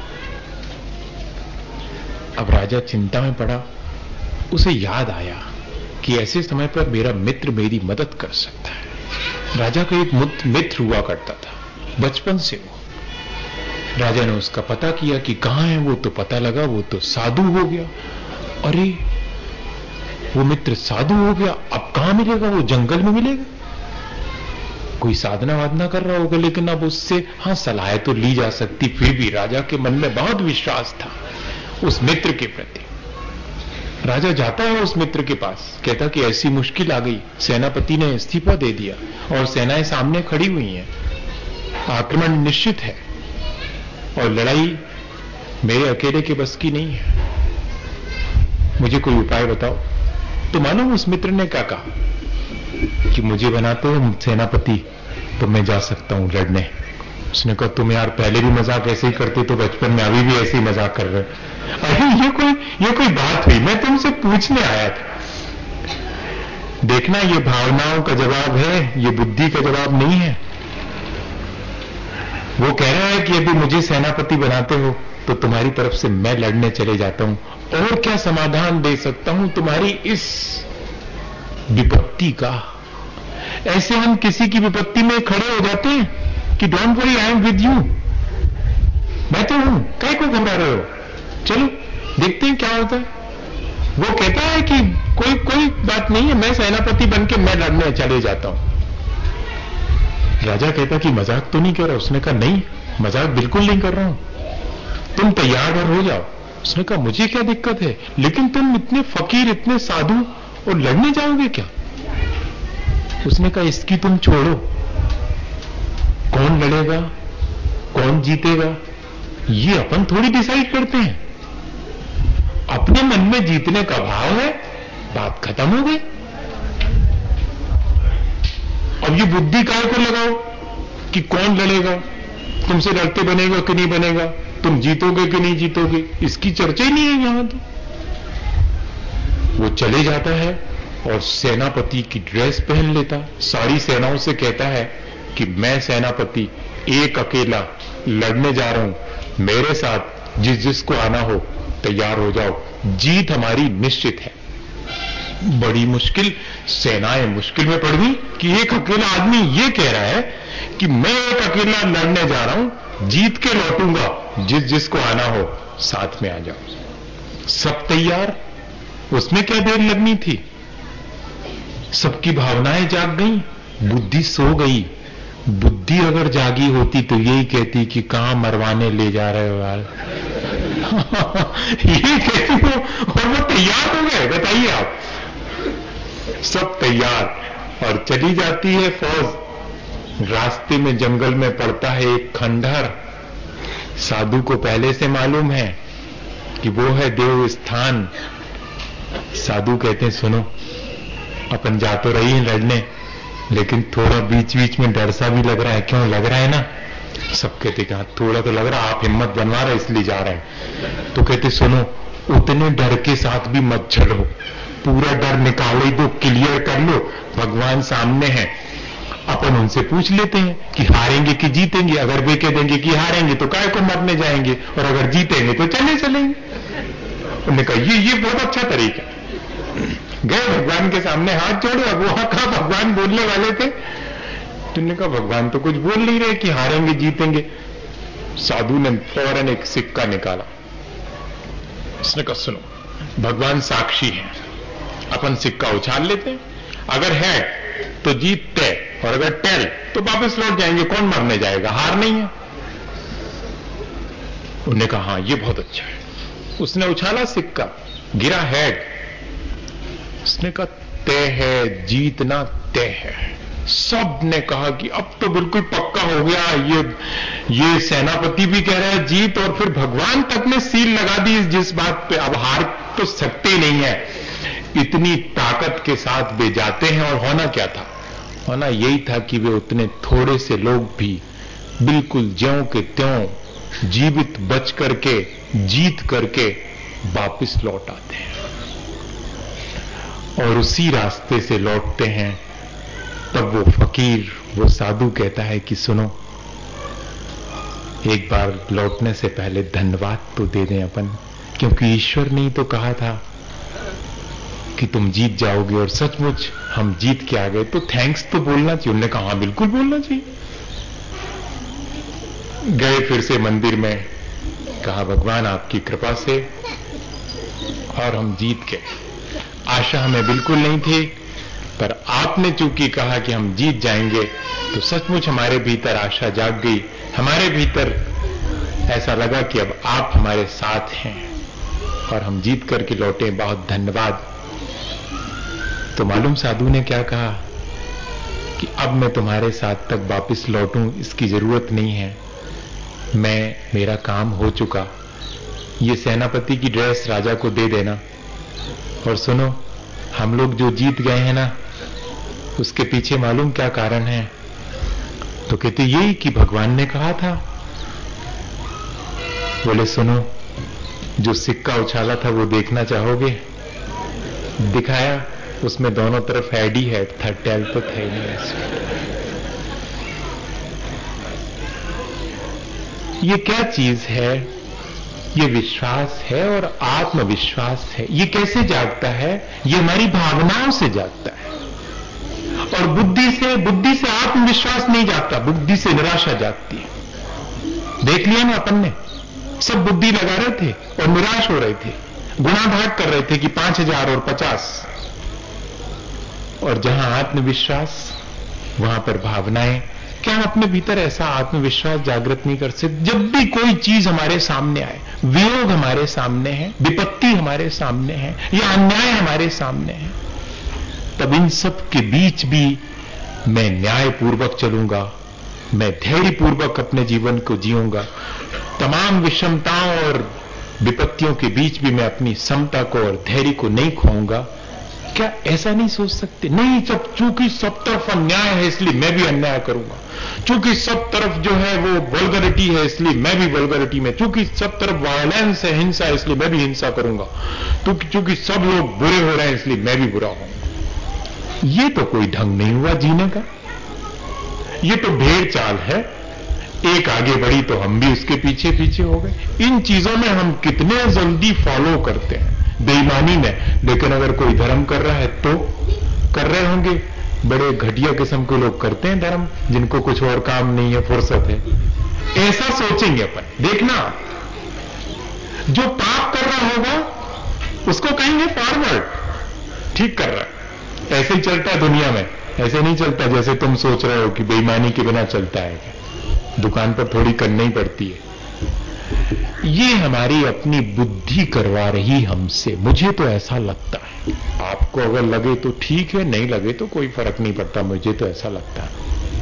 अब राजा चिंता में पड़ा। उसे याद आया कि ऐसे समय पर मेरा मित्र मेरी मदद कर सकता है। राजा का एक मित्र हुआ करता था बचपन से। वो राजा ने उसका पता किया कि कहां है वो, तो पता लगा वो तो साधु हो गया। अरे वो मित्र साधु हो गया, अब कहां मिलेगा? वो जंगल में मिलेगा। कोई साधना वादना कर रहा होगा, लेकिन अब उससे हाँ सलाह तो ली जा सकती। फिर भी राजा के मन में बहुत विश्वास था उस मित्र के प्रति। राजा जाता है उस मित्र के पास, कहता कि ऐसी मुश्किल आ गई, सेनापति ने इस्तीफा दे दिया और सेनाएं सामने खड़ी हुई हैं, आक्रमण निश्चित है और लड़ाई मेरे अकेले के बस की नहीं है, मुझे कोई उपाय बताओ। तो मालूम उस मित्र ने क्या कहा कि मुझे बनाते हो सेनापति तो मैं जा सकता हूं लड़ने। उसने कहा तुम यार पहले भी मजाक ऐसे ही करते तो बचपन में, अभी भी ऐसे ही मजाक कर रहे। अरे ये कोई ये कोई बात हुई? मैं तुमसे पूछने आया था। देखना ये भावनाओं का जवाब है, ये बुद्धि का जवाब नहीं है। वो कह रहा है कि यदि मुझे सेनापति बनाते हो तो तुम्हारी तरफ से मैं लड़ने चले जाता हूं, और क्या समाधान दे सकता हूं तुम्हारी इस विपत्ति का। ऐसे हम किसी की विपत्ति में खड़े हो जाते हैं कि don't worry I am with you, मैं तो हूं, कहीं को घबरा रहे हो, चलो देखते हैं क्या होता है। वो कहता है कि कोई कोई बात नहीं है, मैं सेनापति बनके मैं लड़ने चले जाता हूं। राजा कहता कि मजाक तो नहीं कर रहा? उसने कहा नहीं, मजाक बिल्कुल नहीं कर रहा हूं, तुम तैयार और हो जाओ, उसने कहा मुझे क्या दिक्कत है, लेकिन तुम इतने फकीर, इतने साधु और लड़ने जाओगे क्या? उसने कहा इसकी तुम छोड़ो, कौन लड़ेगा, कौन जीतेगा, ये अपन थोड़ी डिसाइड करते हैं। अपने मन में जीतने का भाव है, बात खत्म हो गई। अब ये बुद्धि काय को लगाओ कि कौन लड़ेगा, तुमसे लड़ते बनेगा कि नहीं बनेगा, तुम जीतोगे कि नहीं जीतोगे, इसकी चर्चा ही नहीं है यहां। तो वो चले जाता है और सेनापति की ड्रेस पहन लेता, सारी सेनाओं से कहता है कि मैं सेनापति एक अकेला लड़ने जा रहा हूं, मेरे साथ जिस जिसको आना हो तैयार हो जाओ, जीत हमारी निश्चित है। बड़ी मुश्किल, सेनाएं मुश्किल में पड़ गई कि एक अकेला आदमी ये कह रहा है कि मैं एक अकेला लड़ने जा रहा हूं, जीत के लौटूंगा, जिस जिसको आना हो साथ में आ जाओ। सब तैयार, उसमें क्या देर लगनी थी, सबकी भावनाएं जाग गई, बुद्धि सो गई। बुद्धि अगर जागी होती तो यही कहती कि कहां मरवाने ले जा रहे हो यार। ये कहती हो और वो तैयार हो गए। बताइए आप, सब तैयार और चली जाती है फौज। रास्ते में जंगल में पड़ता है एक खंडहर। साधु को पहले से मालूम है कि वो है देव स्थान। साधु कहते हैं सुनो, अपन जा तो रही है लड़ने, लेकिन थोड़ा बीच बीच में डर सा भी लग रहा है। क्यों लग रहा है ना? सब कहते कहा थोड़ा तो लग रहा, आप हिम्मत बनवा रहे इसलिए जा रहे हैं। तो कहते सुनो, उतने डर के साथ भी मत चलो, पूरा डर निकाल ही दो, क्लियर कर लो, भगवान सामने है। अपन उनसे पूछ लेते हैं कि हारेंगे कि जीतेंगे। अगर वे कह देंगे कि हारेंगे तो काय को मरने जाएंगे, और अगर जीतेंगे तो चले चलेंगे। उन्होंने कहा ये ये बहुत अच्छा तरीका। गए भगवान के सामने हाथ जोड़े, अब वहां कहा भगवान बोलने वाले थे। तुमने कहा भगवान तो कुछ बोल नहीं रहे कि हारेंगे जीतेंगे। साधु ने फौरन एक सिक्का निकाला। उसने कहा सुनो, भगवान साक्षी है, अपन सिक्का उछाल लेते हैं, अगर है तो जीत तय, और अगर टेल तो वापस लौट जाएंगे, कौन मरने जाएगा, हार नहीं है। उन्होंने कहा हाँ ये बहुत अच्छा है। उसने उछाला सिक्का, गिरा हेड। उसने कहा तय है, जीतना तय है। सब ने कहा कि अब तो बिल्कुल पक्का हो गया, ये ये सेनापति भी कह रहा है जीत, और फिर भगवान तक ने सील लगा दी जिस बात पे, अब हार तो सकते नहीं है। इतनी ताकत के साथ वे जाते हैं, और होना क्या था, होना यही था कि वे उतने थोड़े से लोग भी बिल्कुल ज्यों के त्यों जीवित बच करके, जीत करके वापिस लौट आते हैं। और उसी रास्ते से लौटते हैं। तब वो फकीर, वो साधु कहता है कि सुनो, एक बार लौटने से पहले धन्यवाद तो दे दें अपन, क्योंकि ईश्वर ने ही तो कहा था कि तुम जीत जाओगे, और सचमुच हम जीत के आ गए, तो थैंक्स तो बोलना चाहिए। उन्होंने कहा हाँ बिल्कुल बोलना चाहिए। गए फिर से मंदिर में, कहा भगवान आपकी कृपा से और हम जीत गए। आशा हमें बिल्कुल नहीं थी, पर आपने चूंकि कहा कि हम जीत जाएंगे, तो सचमुच हमारे भीतर आशा जाग गई। हमारे भीतर ऐसा लगा कि अब आप हमारे साथ हैं और हम जीत करके लौटे, बहुत धन्यवाद। तो मालूम साधु ने क्या कहा कि अब मैं तुम्हारे साथ तक वापस लौटूं इसकी जरूरत नहीं है, मैं, मेरा काम हो चुका। ये सेनापति की ड्रेस राजा को दे देना, और सुनो, हम लोग जो जीत गए हैं ना, उसके पीछे मालूम क्या कारण है? तो कहते यही कि भगवान ने कहा था। बोले सुनो, जो सिक्का उछाला था वो देखना चाहोगे? दिखाया, उसमें दोनों तरफ हेड ही हेड था, टेल तो था ही नहीं। ये क्या चीज है? ये विश्वास है और आत्मविश्वास है। ये कैसे जागता है? ये हमारी भावनाओं से जागता है, और बुद्धि से बुद्धि से आत्मविश्वास नहीं जागता, बुद्धि से निराशा जागती है। देख लिया ना अपन ने, सब बुद्धि लगा रहे थे और निराश हो रहे थे, गुणा भाग कर रहे थे कि पांच हजार और पचास। और जहां आत्मविश्वास, वहां पर भावनाएं क्या हम अपने भीतर ऐसा आत्मविश्वास जागृत नहीं कर सकते? जब भी कोई चीज हमारे सामने आए, वियोग हमारे सामने है, विपत्ति हमारे सामने है, या अन्याय हमारे सामने है, तब इन सब के बीच भी मैं न्यायपूर्वक चलूंगा, मैं धैर्यपूर्वक अपने जीवन को जीऊंगा, तमाम विषमताओं और विपत्तियों के बीच भी मैं अपनी समता को और धैर्य को नहीं खोऊंगा। क्या ऐसा नहीं सोच सकते? नहीं, जब चूंकि सब तरफ अन्याय है इसलिए मैं भी अन्याय करूंगा, चूंकि सब तरफ जो है वो वल्गरिटी है इसलिए मैं भी वल्गरिटी में, चूंकि सब तरफ वायलेंस है, हिंसा है, इसलिए मैं भी हिंसा करूंगा, चूंकि सब लोग बुरे हो रहे हैं इसलिए मैं भी बुरा हूं। ये तो कोई ढंग नहीं हुआ जीने का, ये तो ढेर चाल है। एक आगे बढ़ी तो हम भी उसके पीछे पीछे हो गए। इन चीजों में हम कितने जल्दी फॉलो करते हैं, बेईमानी में। लेकिन अगर कोई धर्म कर रहा है तो कर रहे होंगे, बड़े घटिया किस्म के लोग करते हैं धर्म, जिनको कुछ और काम नहीं है, फुर्सत है, ऐसा सोचेंगे अपन। देखना, जो पाप कर रहा होगा उसको कहेंगे फॉरवर्ड, ठीक कर रहा है। ऐसे ही चलता है दुनिया में, ऐसे नहीं चलता जैसे तुम सोच रहे हो कि बेईमानी के बिना चलता है। दुकान पर थोड़ी करनी ही पड़ती है। ये हमारी अपनी बुद्धि करवा रही हमसे, मुझे तो ऐसा लगता है। आपको अगर लगे तो ठीक है, नहीं लगे तो कोई फर्क नहीं पड़ता, मुझे तो ऐसा लगता है।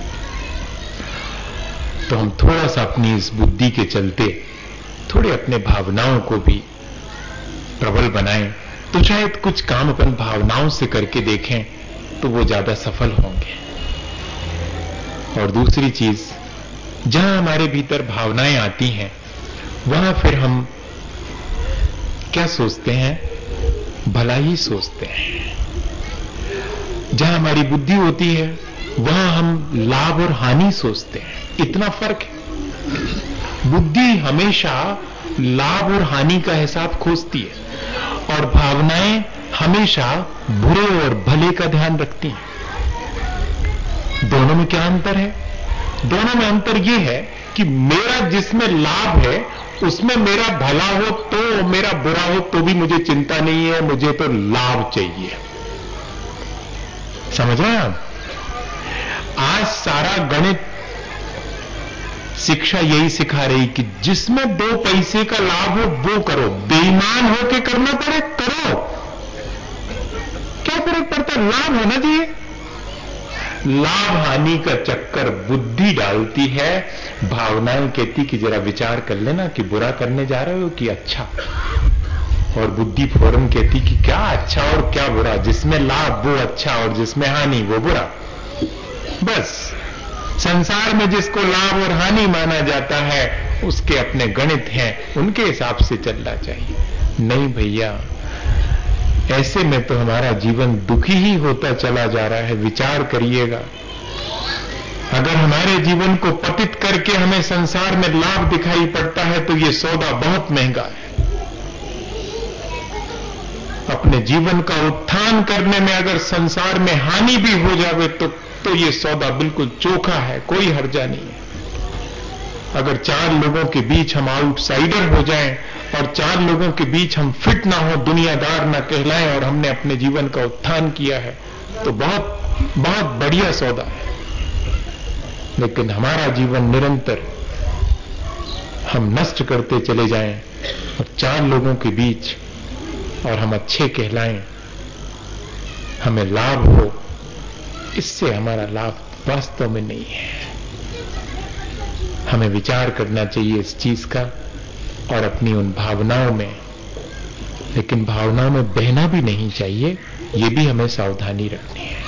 तो हम थोड़ा सा अपनी इस बुद्धि के चलते थोड़े अपने भावनाओं को भी प्रबल बनाएं, तो शायद कुछ काम अपन भावनाओं से करके देखें तो वो ज्यादा सफल होंगे। और दूसरी चीज, जहां हमारे भीतर भावनाएं आती हैं वहां फिर हम क्या सोचते हैं? भला ही सोचते हैं। जहां हमारी बुद्धि होती है वहां हम लाभ और हानि सोचते हैं। इतना फर्क है। बुद्धि हमेशा लाभ और हानि का हिसाब खोजती है और भावनाएं हमेशा बुरे और भले का ध्यान रखती हैं। दोनों में क्या अंतर है? दोनों में अंतर यह है कि मेरा जिसमें लाभ है उसमें मेरा भला हो तो, मेरा बुरा हो तो भी मुझे चिंता नहीं है, मुझे तो लाभ चाहिए। समझ रहे हैं आप? आज सारा गणित शिक्षा यही सिखा रही कि जिसमें दो पैसे का लाभ हो वो करो, बेईमान होके करना पड़े करो, क्या फर्क पड़ता? लाभ होना चाहिए। लाभ हानि का चक्कर बुद्धि डालती है, भावनाएं कहती कि जरा विचार कर लेना कि बुरा करने जा रहे हो कि अच्छा, और बुद्धि फौरन कहती कि क्या अच्छा और क्या बुरा, जिसमें लाभ वो अच्छा और जिसमें हानि वो बुरा। बस संसार में जिसको लाभ और हानि माना जाता है उसके अपने गणित हैं, उनके हिसाब से चलना चाहिए। नहीं भैया, ऐसे में तो हमारा जीवन दुखी ही होता चला जा रहा है। विचार करिएगा, अगर हमारे जीवन को पतित करके हमें संसार में लाभ दिखाई पड़ता है तो ये सौदा बहुत महंगा है। अपने जीवन का उत्थान करने में अगर संसार में हानि भी हो जावे तो तो ये सौदा बिल्कुल चोखा है, कोई हर्जा नहीं है। अगर चार लोगों के बीच हम आउटसाइडर हो जाएं और चार लोगों के बीच हम फिट ना हो, दुनियादार ना कहलाएं और हमने अपने जीवन का उत्थान किया है तो बहुत बहुत बढ़िया सौदा है। लेकिन हमारा जीवन निरंतर हम नष्ट करते चले जाएं और चार लोगों के बीच और हम अच्छे कहलाएं, हमें लाभ हो, इससे हमारा लाभ वास्तव में नहीं है। हमें विचार करना चाहिए इस चीज का और अपनी उन भावनाओं में, लेकिन भावनाओं में बहना भी नहीं चाहिए, ये भी हमें सावधानी रखनी है।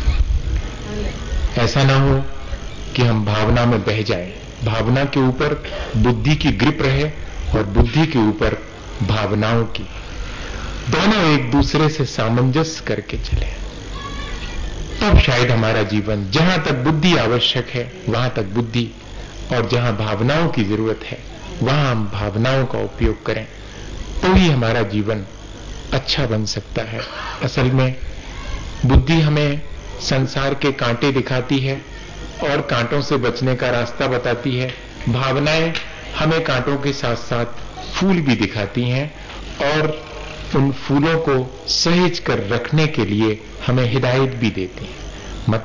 ऐसा ना हो कि हम भावना में बह जाएं, भावना के ऊपर बुद्धि की ग्रिप रहे और बुद्धि के ऊपर भावनाओं की, दोनों एक दूसरे से सामंजस्य करके चले, तब शायद हमारा जीवन, जहां तक बुद्धि आवश्यक है वहां तक बुद्धि और जहां भावनाओं की जरूरत है वहां हम भावनाओं का उपयोग करें, तो ही हमारा जीवन अच्छा बन सकता है। असल में बुद्धि हमें संसार के कांटे दिखाती है और कांटों से बचने का रास्ता बताती है। भावनाएं हमें कांटों के साथ साथ फूल भी दिखाती हैं और उन फूलों को सहेज कर रखने के लिए हमें हिदायत भी देती हैं। मतलब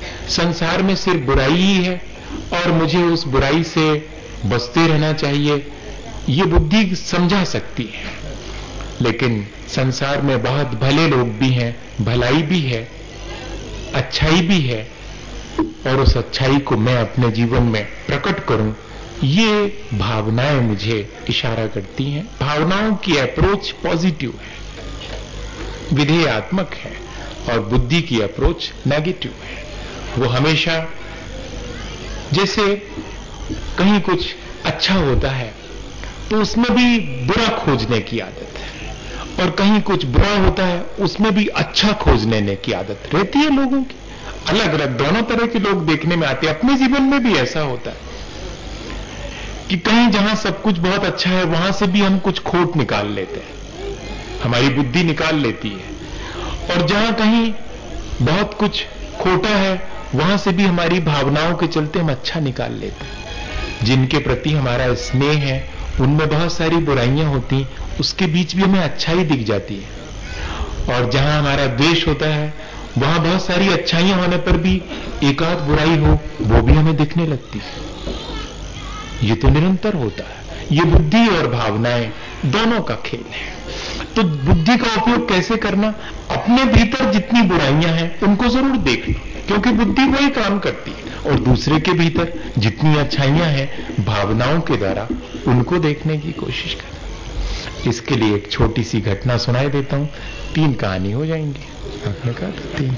संसार में सिर्फ बुराई ही है और मुझे उस बुराई से बचते रहना चाहिए, ये बुद्धि समझा सकती है। लेकिन संसार में बहुत भले लोग भी हैं, भलाई भी है, अच्छाई भी है, और उस अच्छाई को मैं अपने जीवन में प्रकट करूं, ये भावनाएं मुझे इशारा करती हैं। भावनाओं की अप्रोच पॉजिटिव है, विधेयात्मक है, और बुद्धि की अप्रोच नेगेटिव है। वो हमेशा जैसे कहीं कुछ अच्छा होता है तो उसमें भी बुरा खोजने की आदत है, और कहीं कुछ बुरा होता है उसमें भी अच्छा खोजने की आदत रहती है लोगों की। अलग अलग दोनों तरह के लोग देखने में आते हैं। अपने जीवन में भी ऐसा होता है कि कहीं जहां सब कुछ बहुत अच्छा है वहां से भी हम कुछ खोट निकाल लेते हैं, हमारी बुद्धि निकाल लेती है, और जहां कहीं बहुत कुछ खोटा है वहां से भी हमारी भावनाओं के चलते हम अच्छा निकाल लेते हैं। जिनके प्रति हमारा स्नेह है उनमें बहुत सारी बुराइयां होती, उसके बीच भी हमें अच्छाई दिख जाती है, और जहां हमारा द्वेष होता है वहां बहुत सारी अच्छाइयां होने पर भी एक आध बुराई हो वो भी हमें दिखने लगती है। ये तो निरंतर होता है। ये बुद्धि और भावनाएं दोनों का खेल है। तो बुद्धि का उपयोग कैसे करना? अपने भीतर जितनी बुराइयां हैं उनको जरूर देख लो, क्योंकि बुद्धि वही काम करती है, और दूसरे के भीतर जितनी अच्छाइयां हैं भावनाओं के द्वारा उनको देखने की कोशिश करना। इसके लिए एक छोटी सी घटना सुनाई देता हूं, तीन कहानी हो जाएंगी। आपने कहा तो तीन।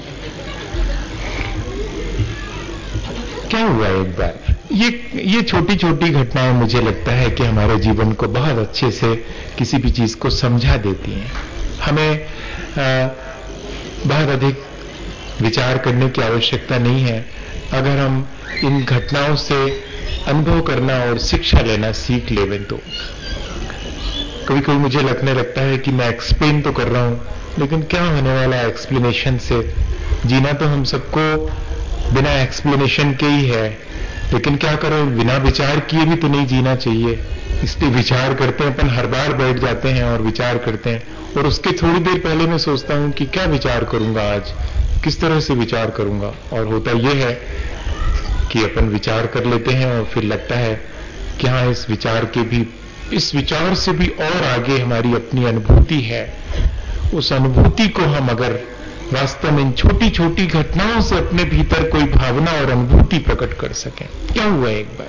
क्या हुआ एक बार, ये ये छोटी छोटी घटनाएं मुझे लगता है कि हमारे जीवन को बहुत अच्छे से किसी भी चीज को समझा देती हैं। हमें आ, बहुत अधिक विचार करने की आवश्यकता नहीं है अगर हम इन घटनाओं से अनुभव करना और शिक्षा लेना सीख लेवें तो। कभी कभी मुझे लगने लगता है कि मैं एक्सप्लेन तो कर रहा हूं, लेकिन क्या होने वाला है एक्सप्लेनेशन से? जीना तो हम सबको बिना एक्सप्लेनेशन के ही है, लेकिन क्या करें, बिना विचार किए भी तो नहीं जीना चाहिए। इसलिए विचार करते हैं, अपन हर बार बैठ जाते हैं और विचार करते हैं, और उसके थोड़ी देर पहले मैं सोचता हूं कि क्या विचार करूंगा आज, किस तरह से विचार करूंगा। और होता यह है कि अपन विचार कर लेते हैं और फिर लगता है कि हाँ, इस विचार के भी, इस विचार से भी और आगे हमारी अपनी अनुभूति है। उस अनुभूति को हम अगर वास्तव में इन छोटी छोटी घटनाओं से अपने भीतर कोई भावना और अनुभूति प्रकट कर सकें। क्या हुआ एक बार,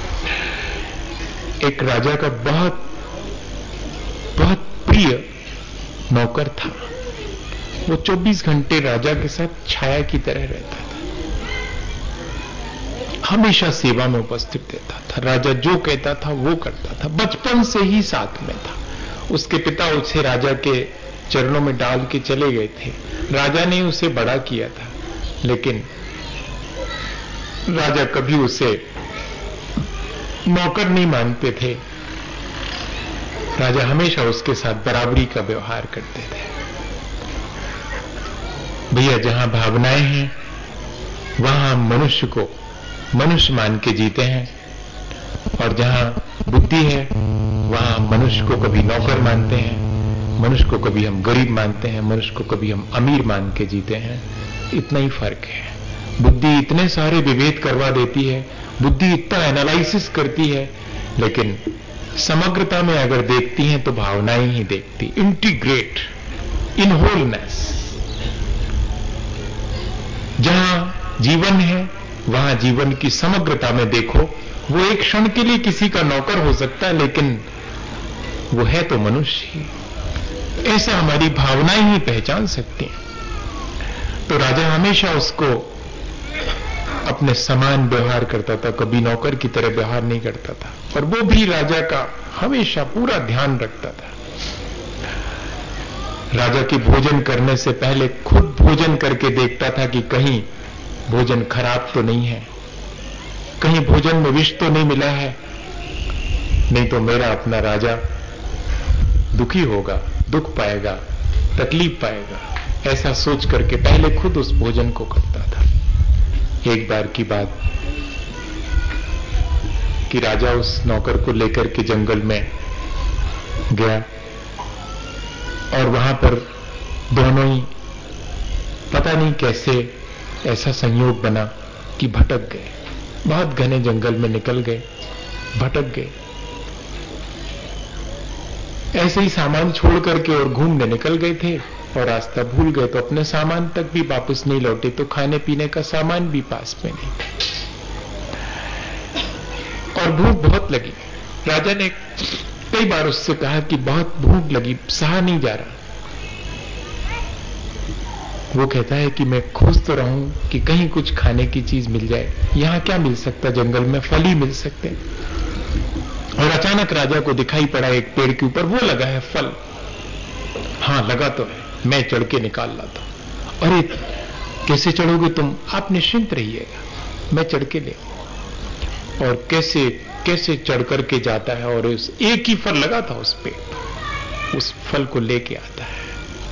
एक राजा का बहुत बहुत प्रिय नौकर था। वो चौबीस घंटे राजा के साथ छाया की तरह रहता था, हमेशा सेवा में उपस्थित रहता था। राजा जो कहता था वो करता था, बचपन से ही साथ में था। उसके पिता उसे राजा के चरणों में डाल के चले गए थे। राजा ने उसे बड़ा किया था, लेकिन राजा कभी उसे नौकर नहीं मानते थे। राजा हमेशा उसके साथ बराबरी का व्यवहार करते थे। भैया, जहां भावनाएं हैं वहां हम मनुष्य को मनुष्य मान के जीते हैं, और जहां बुद्धि है वहां हम मनुष्य को कभी नौकर मानते हैं, मनुष्य को कभी हम गरीब मानते हैं, मनुष्य को कभी हम अमीर मान के जीते हैं। इतना ही फर्क है। बुद्धि इतने सारे विभेद करवा देती है, बुद्धि इतना एनालिसिस करती है, लेकिन समग्रता में अगर देखती हैं तो भावनाएं ही देखती। Integrate in wholeness. जहां जीवन है वहां जीवन की समग्रता में देखो। वो एक क्षण के लिए किसी का नौकर हो सकता है, लेकिन वो है तो मनुष्य ही। ऐसा हमारी भावनाएं ही पहचान सकती हैं। तो राजा हमेशा उसको अपने समान व्यवहार करता था, कभी नौकर की तरह व्यवहार नहीं करता था, और वो भी राजा का हमेशा पूरा ध्यान रखता था। राजा के भोजन करने से पहले खुद भोजन करके देखता था कि कहीं भोजन खराब तो नहीं है, कहीं भोजन में विष तो नहीं मिला है, नहीं तो मेरा अपना राजा दुखी होगा, दुख पाएगा, तकलीफ पाएगा। ऐसा सोच करके पहले खुद उस भोजन को करता था। एक बार की बात कि राजा उस नौकर को लेकर के जंगल में गया, और वहां पर दोनों ही पता नहीं कैसे ऐसा संयोग बना कि भटक गए, बहुत घने जंगल में निकल गए, भटक गए। ऐसे ही सामान छोड़ करके और घूमने निकल गए थे और रास्ता भूल गए, तो अपने सामान तक भी वापस नहीं लौटे, तो खाने पीने का सामान भी पास में नहीं था और भूख बहुत लगी। राजा ने कई बार उससे कहा कि बहुत भूख लगी, सहा नहीं जा रहा। वो कहता है कि मैं खोज तो रहा हूं कि कहीं कुछ खाने की चीज मिल जाए। यहां क्या मिल सकता, जंगल में फल ही मिल सकते। और अचानक राजा को दिखाई पड़ा एक पेड़ के ऊपर वो लगा है फल। हाँ लगा तो है, मैं चढ़ के निकाल लाता हूं। अरे कैसे चढ़ोगे तुम, आप निश्चिंत रहिएगा, मैं चढ़ के ले। और कैसे कैसे चढ़ करके जाता है और उस एक ही फल लगा था उस पे, उस फल को लेके आता है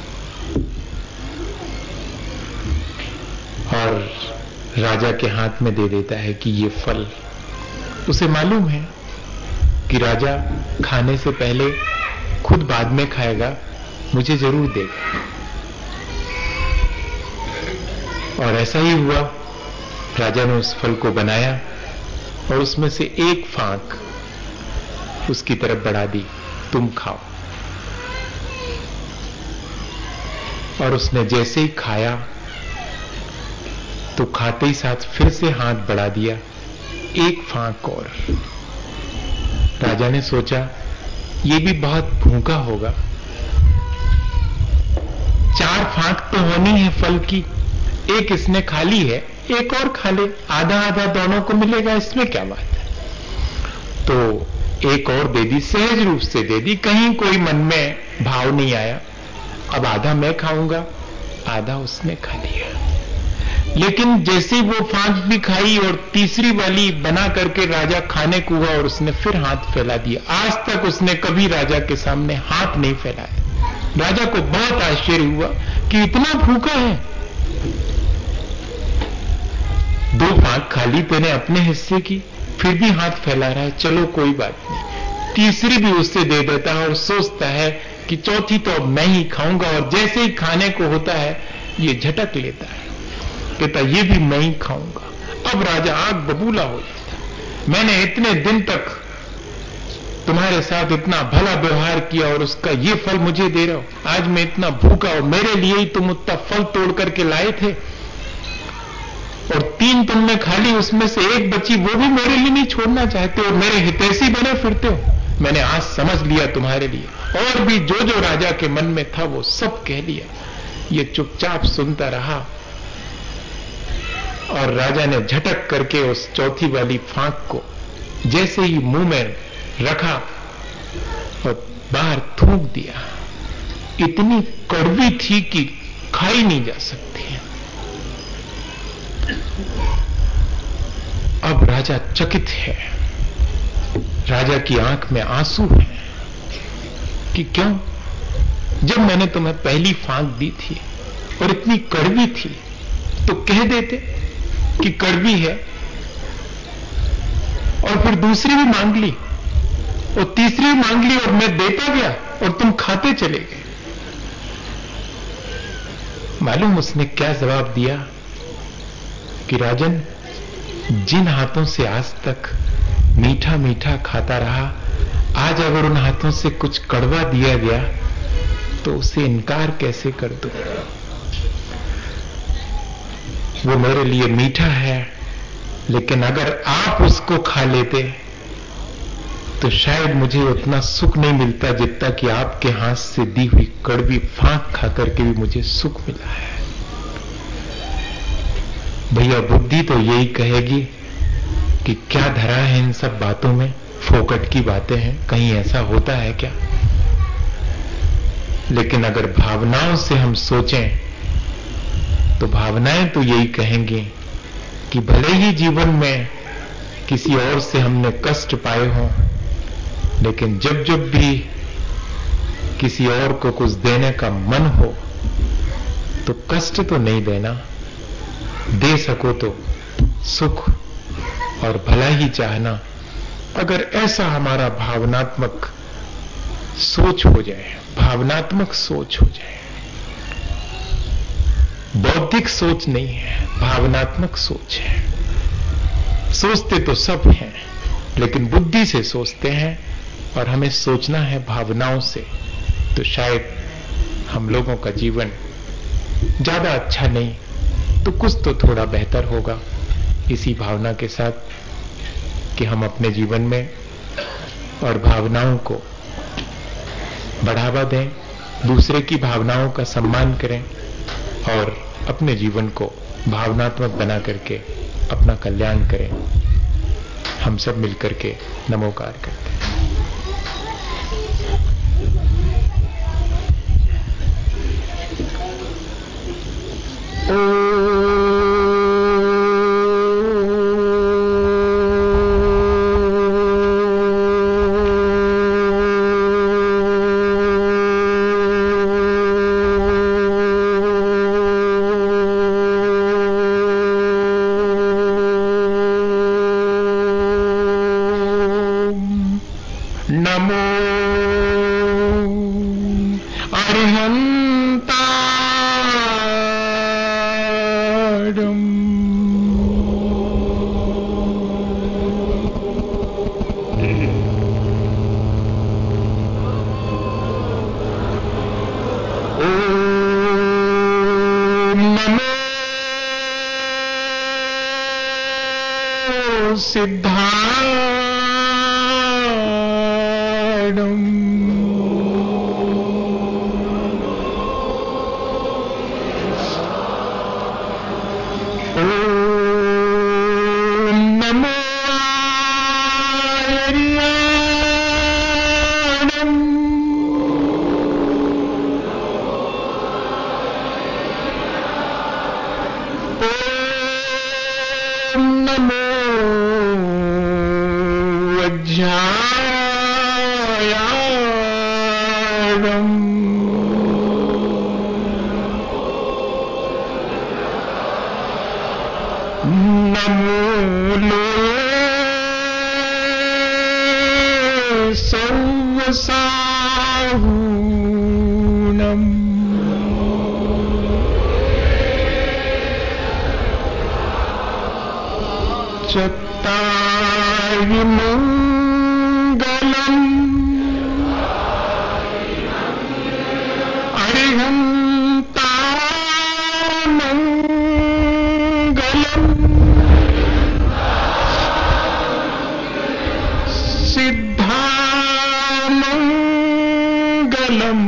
और राजा के हाथ में दे देता है कि ये फल। उसे मालूम है कि राजा खाने से पहले खुद बाद में खाएगा, मुझे जरूर देगा। और ऐसा ही हुआ, राजा ने उस फल को बनाया और उसमें से एक फांक उसकी तरफ बढ़ा दी, तुम खाओ। और उसने जैसे ही खाया तो खाते ही साथ फिर से हाथ बढ़ा दिया, एक फांक और। राजा ने सोचा ये भी बहुत भूखा होगा, चार फांक तो होनी है फल की, एक इसने खा ली है, एक और खा ले, आधा आधा दोनों को मिलेगा, इसमें क्या बात है। तो एक और दे दी, सहज रूप से दे दी, कहीं कोई मन में भाव नहीं आया। अब आधा मैं खाऊंगा, आधा उसने खा लिया। लेकिन जैसे ही वो फांक भी खाई और तीसरी वाली बना करके राजा खाने को हुआ और उसने फिर हाथ फैला दिया। आज तक उसने कभी राजा के सामने हाथ नहीं फैलाया। राजा को बहुत आश्चर्य हुआ कि इतना भूखा है, दो फांक खाली तेने अपने हिस्से की, फिर भी हाथ फैला रहा है, चलो कोई बात नहीं। तीसरी भी उससे दे देता है और सोचता है कि चौथी तो अब मैं ही खाऊंगा। और जैसे ही खाने को होता है ये झटक लेता है, कहता ये भी मैं ही खाऊंगा। अब राजा आग बबूला हो जाता, मैंने इतने दिन तक तुम्हारे साथ इतना भला व्यवहार किया और उसका ये फल मुझे दे रहे हो, आज मैं इतना भूखा और मेरे लिए ही तुम उतना फल तोड़ करके लाए थे और तीन तुमने खा ली, उसमें से एक बची, वो भी मेरे लिए नहीं छोड़ना चाहते हो, मेरे हितैषी बने फिरते हो। मैंने आज समझ लिया तुम्हारे लिए, और भी जो जो राजा के मन में था वो सब कह लिया। ये चुपचाप सुनता रहा और राजा ने झटक करके उस चौथी वाली फांक को जैसे ही मुंह में रखा और बाहर थूक दिया। इतनी कड़वी थी कि खाई नहीं जा सकती है। अब राजा चकित है, राजा की आंख में आंसू है कि क्यों, जब मैंने तुम्हें पहली फांक दी थी और इतनी कड़वी थी तो कह देते कि कड़वी है, और फिर दूसरी भी मांग ली और तीसरी भी मांग ली और मैं देता गया और तुम खाते चले गए। मालूम उसने क्या जवाब दिया कि राजन, जिन हाथों से आज तक मीठा मीठा खाता रहा, आज अगर उन हाथों से कुछ कड़वा दिया गया तो उसे इनकार कैसे कर दूं। वो मेरे लिए मीठा है, लेकिन अगर आप उसको खा लेते तो शायद मुझे उतना सुख नहीं मिलता जितना कि आपके हाथ से दी हुई कड़वी फांक खा करके भी मुझे सुख मिला है। भैया बुद्धि तो यही कहेगी कि क्या धरा है इन सब बातों में, फोकट की बातें हैं, कहीं ऐसा होता है क्या। लेकिन अगर भावनाओं से हम सोचें तो भावनाएं तो यही कहेंगी कि भले ही जीवन में किसी और से हमने कष्ट पाए हों, लेकिन जब जब भी किसी और को कुछ देने का मन हो तो कष्ट तो नहीं देना, दे सको तो सुख और भला ही चाहना। अगर ऐसा हमारा भावनात्मक सोच हो जाए, भावनात्मक सोच हो जाए, बौद्धिक सोच नहीं है, भावनात्मक सोच है। सोचते तो सब हैं, लेकिन बुद्धि से सोचते हैं और हमें सोचना है भावनाओं से। तो शायद हम लोगों का जीवन ज्यादा अच्छा नहीं तो कुछ तो थोड़ा बेहतर होगा। इसी भावना के साथ कि हम अपने जीवन में और भावनाओं को बढ़ावा दें, दूसरे की भावनाओं का सम्मान करें और अपने जीवन को भावनात्मक बना करके अपना कल्याण करें। हम सब मिलकर के नमोकार करते हैं। नमो अरिहंताणम्। ओम नमो सिद्धाणम्। ओम नमो आर्याणम्। ओम नमो वज्रायाणम्। नमो लोये सौवसाहूणम्। चत्तारि मङ्गलम् अरिहन्तामङ्गलम्। सिद्धामङ्गलम्।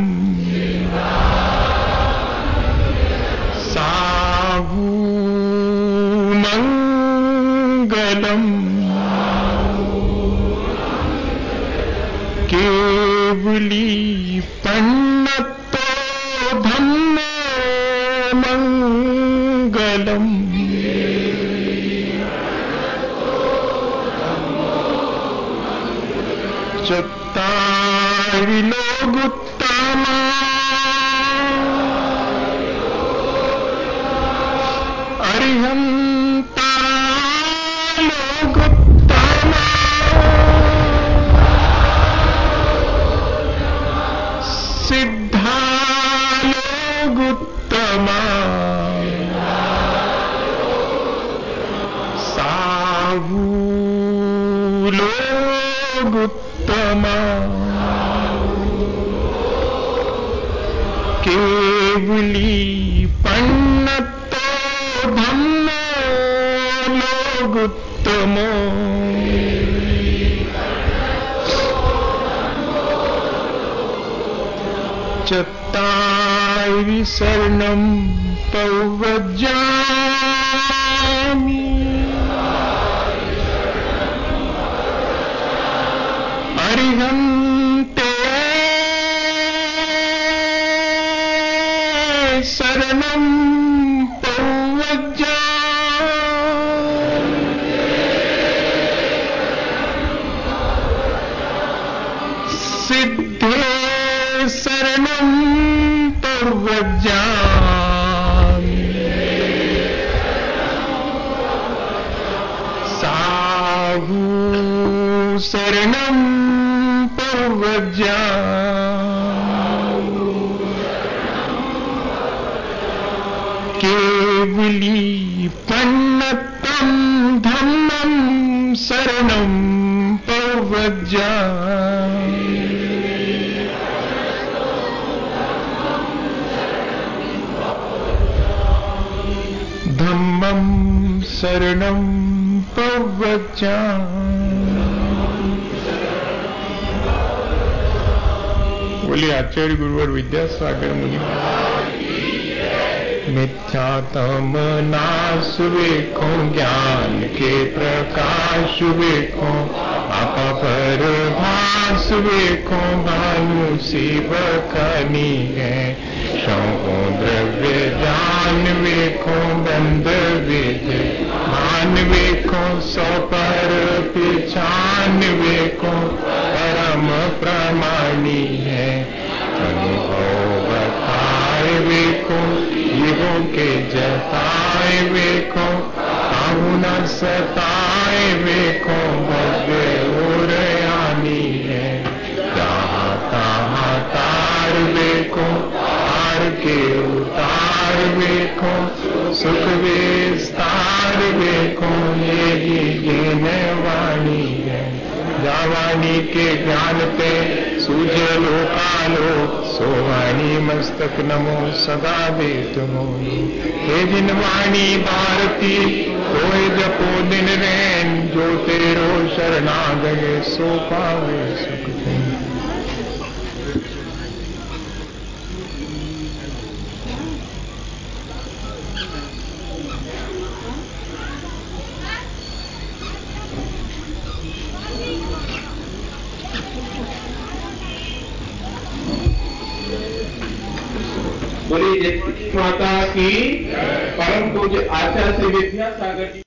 साहूमङ्गलम्। केवली पन्नतो धम्मो मङ्गलम्। चत्तारि लोगुत्तमा अरिहन्ता लोगुत्तमा। सिद्धा लोगुत्तमा। साहू लोगुत्तमा। केवली पन्नतो धम्मो लोगुत्तमो। चत्तारि शरणं प्रव्रजामि। अरिहन्ते शरणं प्रव्रजामि। सिद्धे शरणं प्रव्रजामि। केवली पन्नतम धम्मम शरणम प्रव्रजा। धम्मम शरणम प्रव्रजा। बोलिए आचार्य गुरुवर विद्यासागर मुनि। मिथ्यातम नाश वेखो ज्ञान के प्रकाश वेखो। आपा पर भास वेखो भानु शिव कनी है। शंको द्रव्य ज्ञान वेखो बंध विद मान वेखो। सौ पर पिछान वेखो परम प्रमाणी है। अनुभव बताए वेखो युगों के जताए वेखो। काहू न सताए वेखो भव्य उरयानी है। जहाँ तहाँ तार वेखो तार के उतार वेखो। सुख विस्तार वेखो यही ज्ञान वाणी है। जावाणी के ज्ञान पे सूझे लोकालोक। सोवाणी मस्तक नमो सदा दे तुमोनी। हे जिन वाणी भारती कोई जपो दिन रैन। जो तेरो शरणागए सो पावे सुख चैन। बोलिए जय माता की। परम पूज्य आचार्य श्री विद्यासागर जी